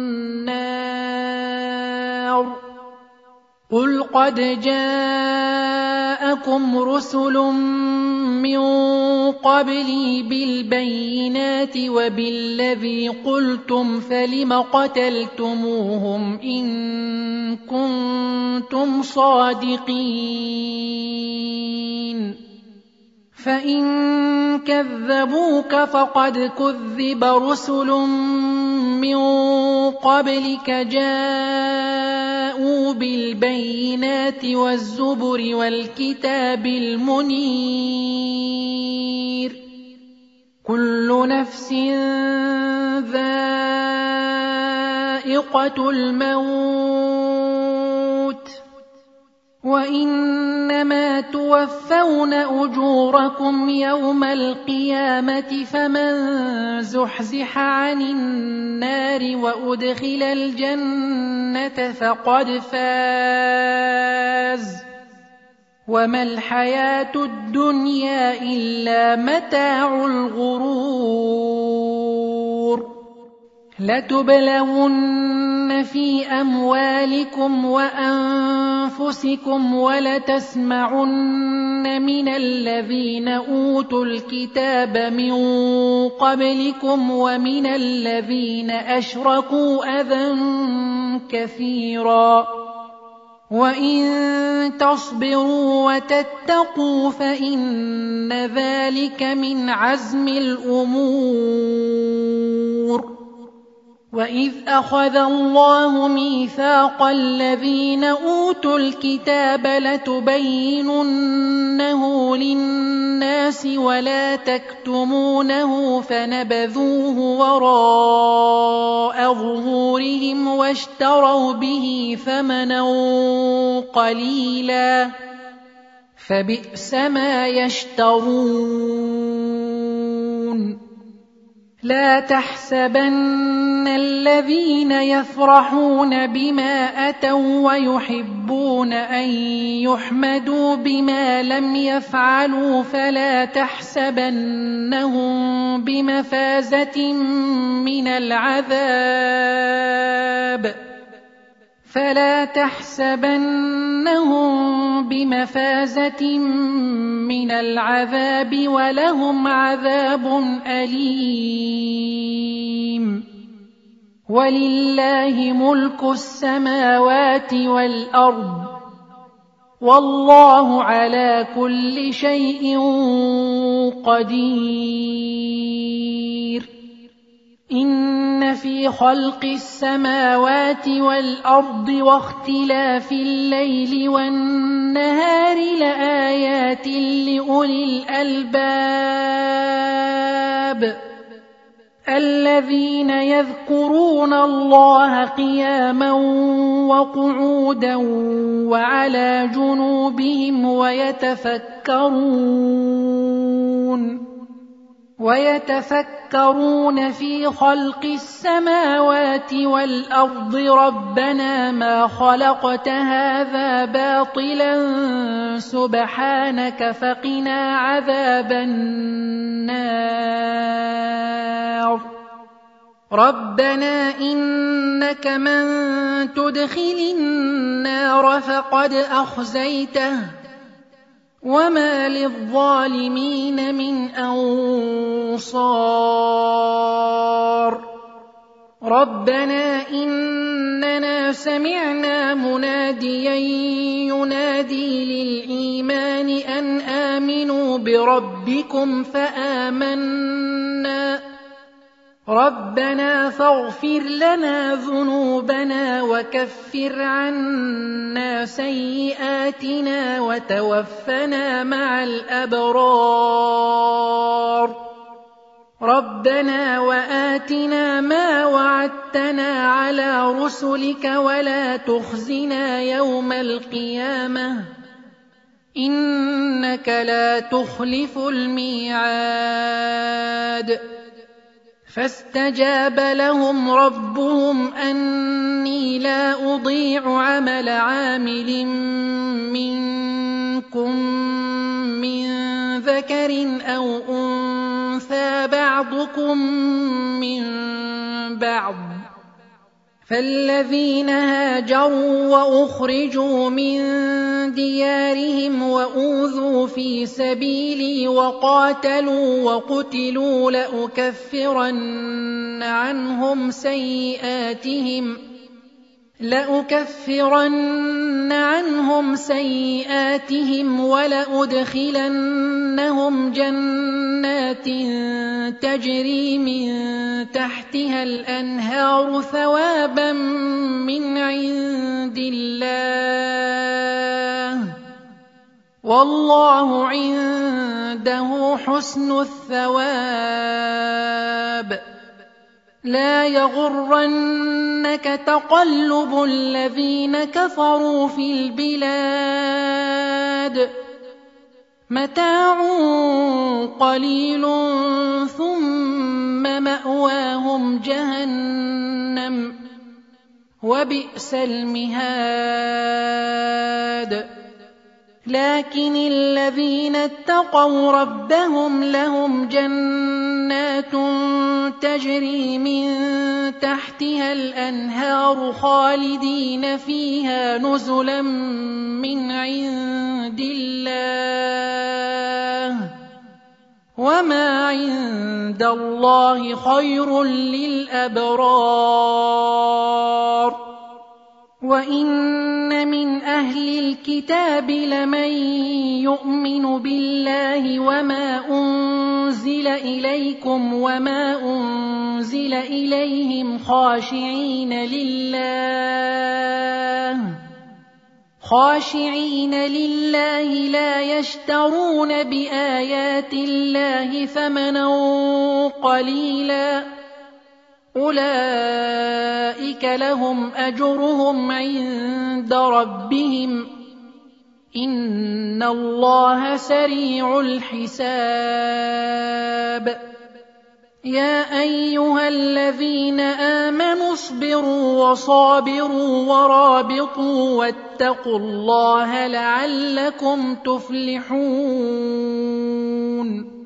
النار، قل قد جاءكم رسل من قبلي بالبينات وبالذي قلتم فلم قتلتموهم إن كنتم صادقين، فإن كذبوك فقد كذب رسل من قبلك جاءوا بالبينات والزبر والكتاب المنير، كل نفس ذائقة الموت وإنما توفون أجوركم يوم القيامة، فمن زحزح عن النار وأدخل الجنة فقد فاز، وما الحياة الدنيا إلا متاع الغرور. لتبلغن في أموالكم وأنفسكم ولتسمعن من الذين أوتوا الكتاب من قبلكم ومن الذين أشركوا أذى كثيرا، وإن تصبروا وتتقوا فإن ذلك من عزم الأمور. وإذ أخذ الله ميثاق الذين أوتوا الكتاب لتبيننه للناس ولا تكتمونه فنبذوه وراء ظهورهم واشتروا به ثمنا قليلا فبئس ما يشترون. لا تحسبن الذين يفرحون بما أتوا ويحبون أن يحمدوا بما لم يفعلوا فلا تحسبنهم بمفازة من العذاب فلا تحسبنهم بمفازة من العذاب ولهم عذاب أليم ولله ملك السماوات والأرض والله على كل شيء قدير إن في خلق السماوات والأرض واختلاف الليل والنهار لآيات لأولي الألباب الذين يذكرون الله قياما وقعودا وعلى جنوبهم ويتفكرون ويتفكرون في خلق السماوات والأرض ربنا ما خلقت هذا باطلا سبحانك فقنا عذاب النار ربنا إنك من تدخل النار فقد أخزيته وما للظالمين من أنصار ربنا إننا سمعنا مناديا ينادي للإيمان أن آمنوا بربكم فآمنا ربنا فاغفر لنا ذنوبنا وكفر عنا سيئاتنا وتوفنا مع الأبرار ربنا وآتنا ما وعدتنا على رسلك ولا تخزنا يوم القيامة إنك لا تخلف الميعاد فاستجاب لهم ربهم أني لا أضيع عمل عامل منكم من ذكر أو أنثى بعضكم من بعض فالذين هاجروا وأخرجوا من ديارهم وأوذوا في سبيلي وقاتلوا وقتلوا لأكفرن عنهم سيئاتهم لأكفرن عنهم سيئاتهم ولأدخلنهم جنات تجري من تحتها الأنهار ثوابا من عند الله والله عنده حسن الثواب لا يغرنك تقلب الذين كفروا في البلاد متاع قليل ثم مأواهم جهنم وبئس المهاد لكن الذين اتقوا ربهم لهم جنات تجري من تحتها الأنهار خالدين فيها نزلا من عند الله وما عند الله خير للأبرار وإن من أهل الكتاب لمن يؤمن بالله وما أنزل إليكم وما أنزل إليهم خاشعين لله خاشعين لله لا يشترون بآيات الله ثمنا قليلا أولئك لهم أجرهم عند ربهم إن الله سريع الحساب يا أيها الذين آمنوا اصبروا وصابروا ورابطوا واتقوا الله لعلكم تفلحون